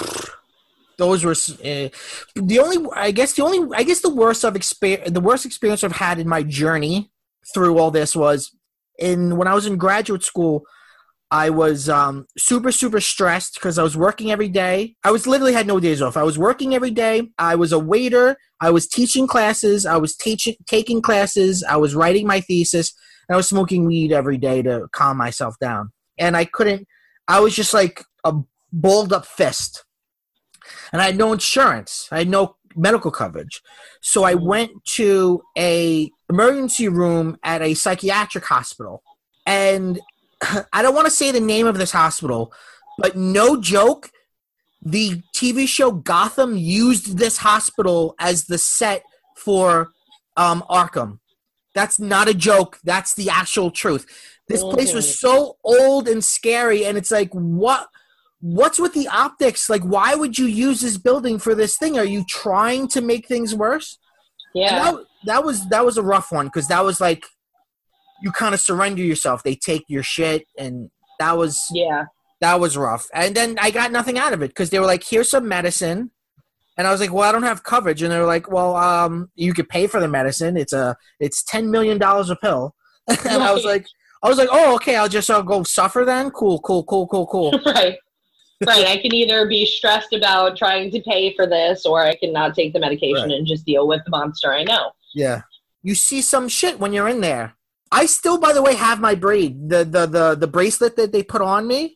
those were uh, the only. I guess the only. I guess the worst of exper- The worst experience I've had in my journey through all this was in when I was in graduate school. I was um, super, super stressed because I was working every day. I was literally had no days off. I was working every day. I was a waiter. I was teaching classes. I was teaching, taking classes. I was writing my thesis. And I was smoking weed every day to calm myself down. And I couldn't, I was just like a balled up fist. And I had no insurance. I had no medical coverage. So I went to a emergency room at a psychiatric hospital. And I don't want to say the name of this hospital, but no joke, the T V show Gotham used this hospital as the set for um, Arkham. That's not a joke. That's the actual truth. This place was so old and scary, and it's like, what? What's with the optics? Like, why would you use this building for this thing? Are you trying to make things worse? Yeah, that, that was that was a rough one because that was like. You kind of surrender yourself. They take your shit, and that was yeah, that was rough. And then I got nothing out of it because they were like, "Here's some medicine," and I was like, "Well, I don't have coverage." And they were like, "Well, um, you could pay for the medicine. It's a it's ten million dollars a pill." And right. I was like, "I was like, oh, okay. I'll just I'll go suffer then. Cool, cool, cool, cool, cool." Right, right. I can either be stressed about trying to pay for this, or I can not take the medication right. and just deal with the monster I know. Yeah, you see some shit when you're in there. I still, by the way, have my braid, the the the, the bracelet that they put on me.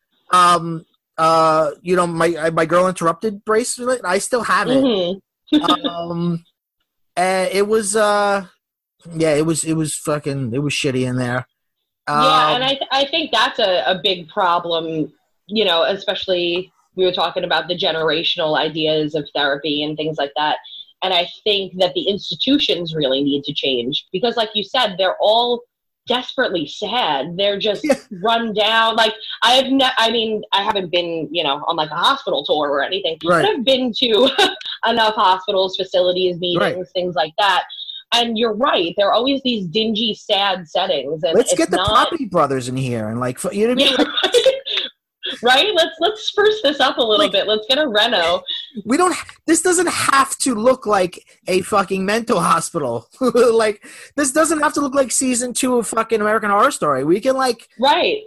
Um, uh, you know, my my girl interrupted bracelet. I still have it. Mm-hmm. um, and it was, uh, yeah, it was it was fucking it was shitty in there. Um, yeah, and I th- I think that's a, a big problem. You know, especially we were talking about the generational ideas of therapy and things like that. And I think that the institutions really need to change because, like you said, they're all desperately sad. They're just yeah. run down. Like I have, ne- I mean, I haven't been, you know, on like a hospital tour or anything, right. but I've been to enough hospitals, facilities, meetings, right. things like that. And you're right. There are always these dingy, sad settings. And let's it's get the not... Property Brothers in here and like, you know what I mean? Yeah, right? Right? Let's let's spruce this up a little like, bit. Let's get a reno. We don't. This doesn't have to look like a fucking mental hospital. Like this doesn't have to look like season two of fucking American Horror Story. We can like right.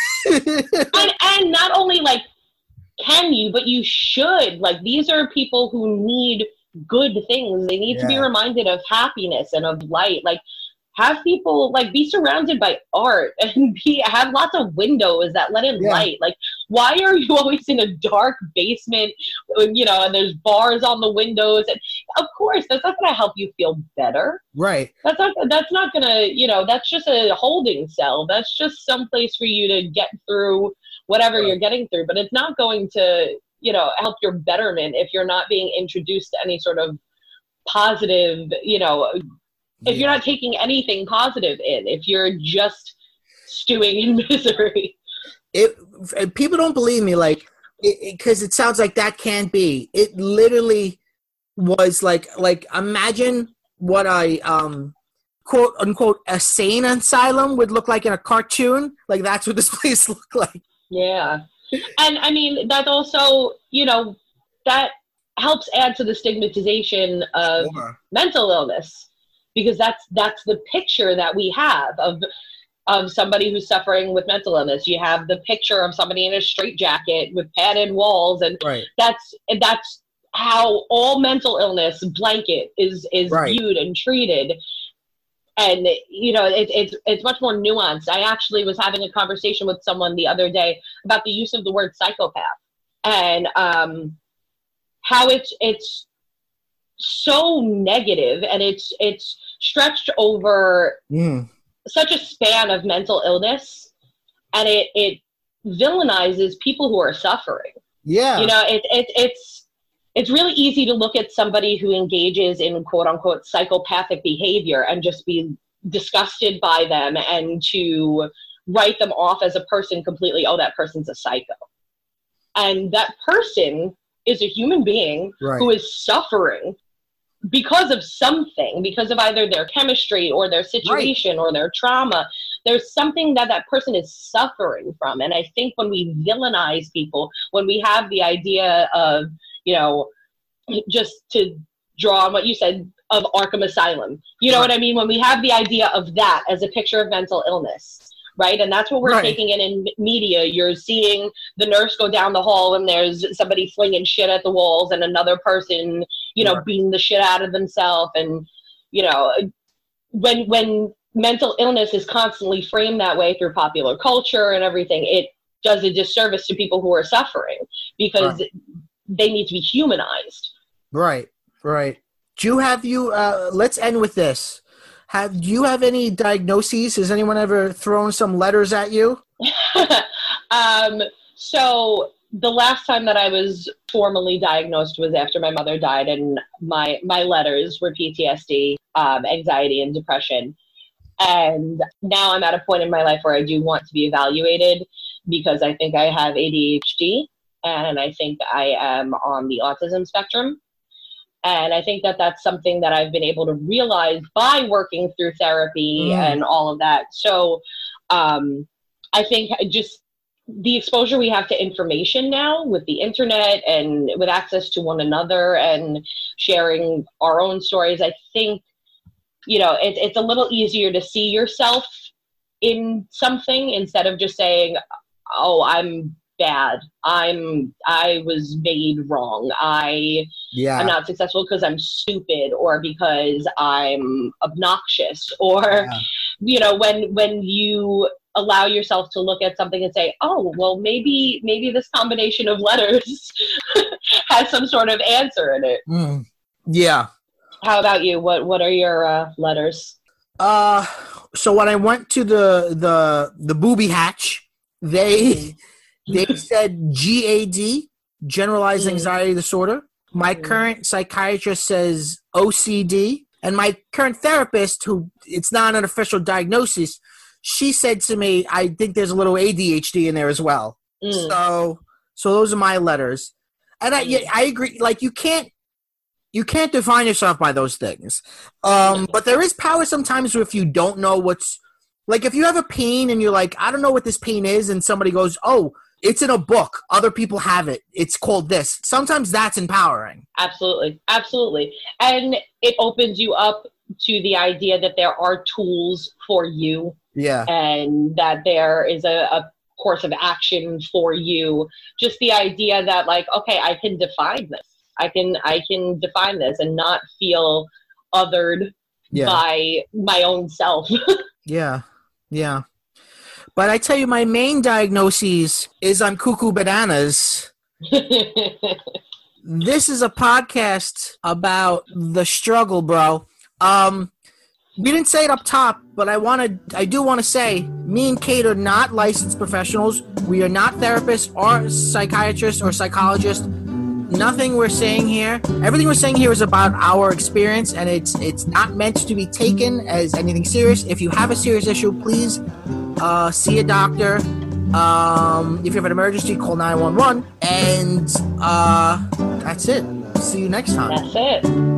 and and not only like can you, but you should. Like these are people who need good things. They need yeah. to be reminded of happiness and of light. Like. Have people like be surrounded by art and be have lots of windows that let in yeah. light. Like, why are you always in a dark basement? You know, and there's bars on the windows. And of course, that's not going to help you feel better. Right. That's not. That's not going to. You know, that's just a holding cell. That's just some place for you to get through whatever right. you're getting through. But it's not going to, you know, help your betterment if you're not being introduced to any sort of positive, you know. If yeah. you're not taking anything positive in, if you're just stewing in misery. It, people don't believe me, like, because it, it, it sounds like that can't be. It literally was like, like imagine what I, um, quote unquote, a sane asylum would look like in a cartoon. Like, that's what this place looked like. Yeah. And, I mean, that also, you know, that helps add to the stigmatization of sure. mental illness. Because that's that's the picture that we have of of somebody who's suffering with mental illness. You have the picture of somebody in a straitjacket with padded walls, and right. that's that's how all mental illness blanket is is Right. viewed and treated. And, you know, it, it's it's much more nuanced. I actually was having a conversation with someone the other day about the use of the word psychopath and um, how it's it's so negative, and it's it's stretched over Mm. such a span of mental illness, and it, it villainizes people who are suffering. Yeah. You know, it, it, it's it's really easy to look at somebody who engages in quote unquote psychopathic behavior and just be disgusted by them and to write them off as a person completely. Oh, that person's a psycho. And that person is a human being Right. who is suffering because of something, because of either their chemistry or their situation or their trauma. There's something that that person is suffering from. And I think when we villainize people, when we have the idea of, you know, just to draw on what you said of Arkham Asylum, you know Right. what I mean? When we have the idea of that as a picture of mental illness, right? And that's what we're Right. taking in in media. You're seeing the nurse go down the hall and there's somebody flinging shit at the walls and another person, you know, Right. beating the shit out of themselves. And, you know, when, when mental illness is constantly framed that way through popular culture and everything, it does a disservice to people who are suffering because Right. they need to be humanized. Right. Right. Do you have you, uh, let's end with this. Have do you have any diagnoses? Has anyone ever thrown some letters at you? um, so the last time that I was formally diagnosed was after my mother died, and my my letters were P T S D, um, anxiety, and depression. And now I'm at a point in my life where I do want to be evaluated because I think I have A D H D and I think I am on the autism spectrum. And I think that that's something that I've been able to realize by working through therapy Mm. and all of that. So um, I think just the exposure we have to information now with the internet and with access to one another and sharing our own stories, I think, you know, it, it's a little easier to see yourself in something instead of just saying, oh, I'm bad. I'm, I was made wrong. I, Yeah. I'm not successful because I'm stupid or because I'm obnoxious or, Yeah. you know, when, when you allow yourself to look at something and say, oh, well, maybe, maybe this combination of letters has some sort of answer in it. Mm. Yeah. How about you? What, what are your uh, letters? Uh, so when I went to the, the, the booby hatch, they, they said G A D, generalized Mm. anxiety disorder. My Mm. current psychiatrist says O C D, and my current therapist, who it's not an official diagnosis, she said to me, I think there's a little A D H D in there as well. Mm. So, so those are my letters. And I, Mm. yeah, I agree. Like you can't, you can't define yourself by those things. Um, but there is power sometimes if you don't know what's, like if you have a pain and you're like, I don't know what this pain is, and somebody goes, oh, it's in a book. Other people have it. It's called this. Sometimes that's empowering. Absolutely. Absolutely. And it opens you up to the idea that there are tools for you Yeah. and that there is a, a course of action for you. Just the idea that like, okay, I can define this. I can, I can define this and not feel othered Yeah. by my own self. Yeah. Yeah. But I tell you, my main diagnosis is I'm cuckoo bananas. This is a podcast about the struggle, bro. Um, we didn't say it up top, but I want to. I do want to say, me and Kate are not licensed professionals. We are not therapists or psychiatrists or psychologists. Nothing we're saying here. Everything we're saying here is about our experience, and it's it's not meant to be taken as anything serious. If you have a serious issue, please uh, see a doctor. Um, if you have an emergency, call nine one one. And uh, that's it. See you next time. That's it.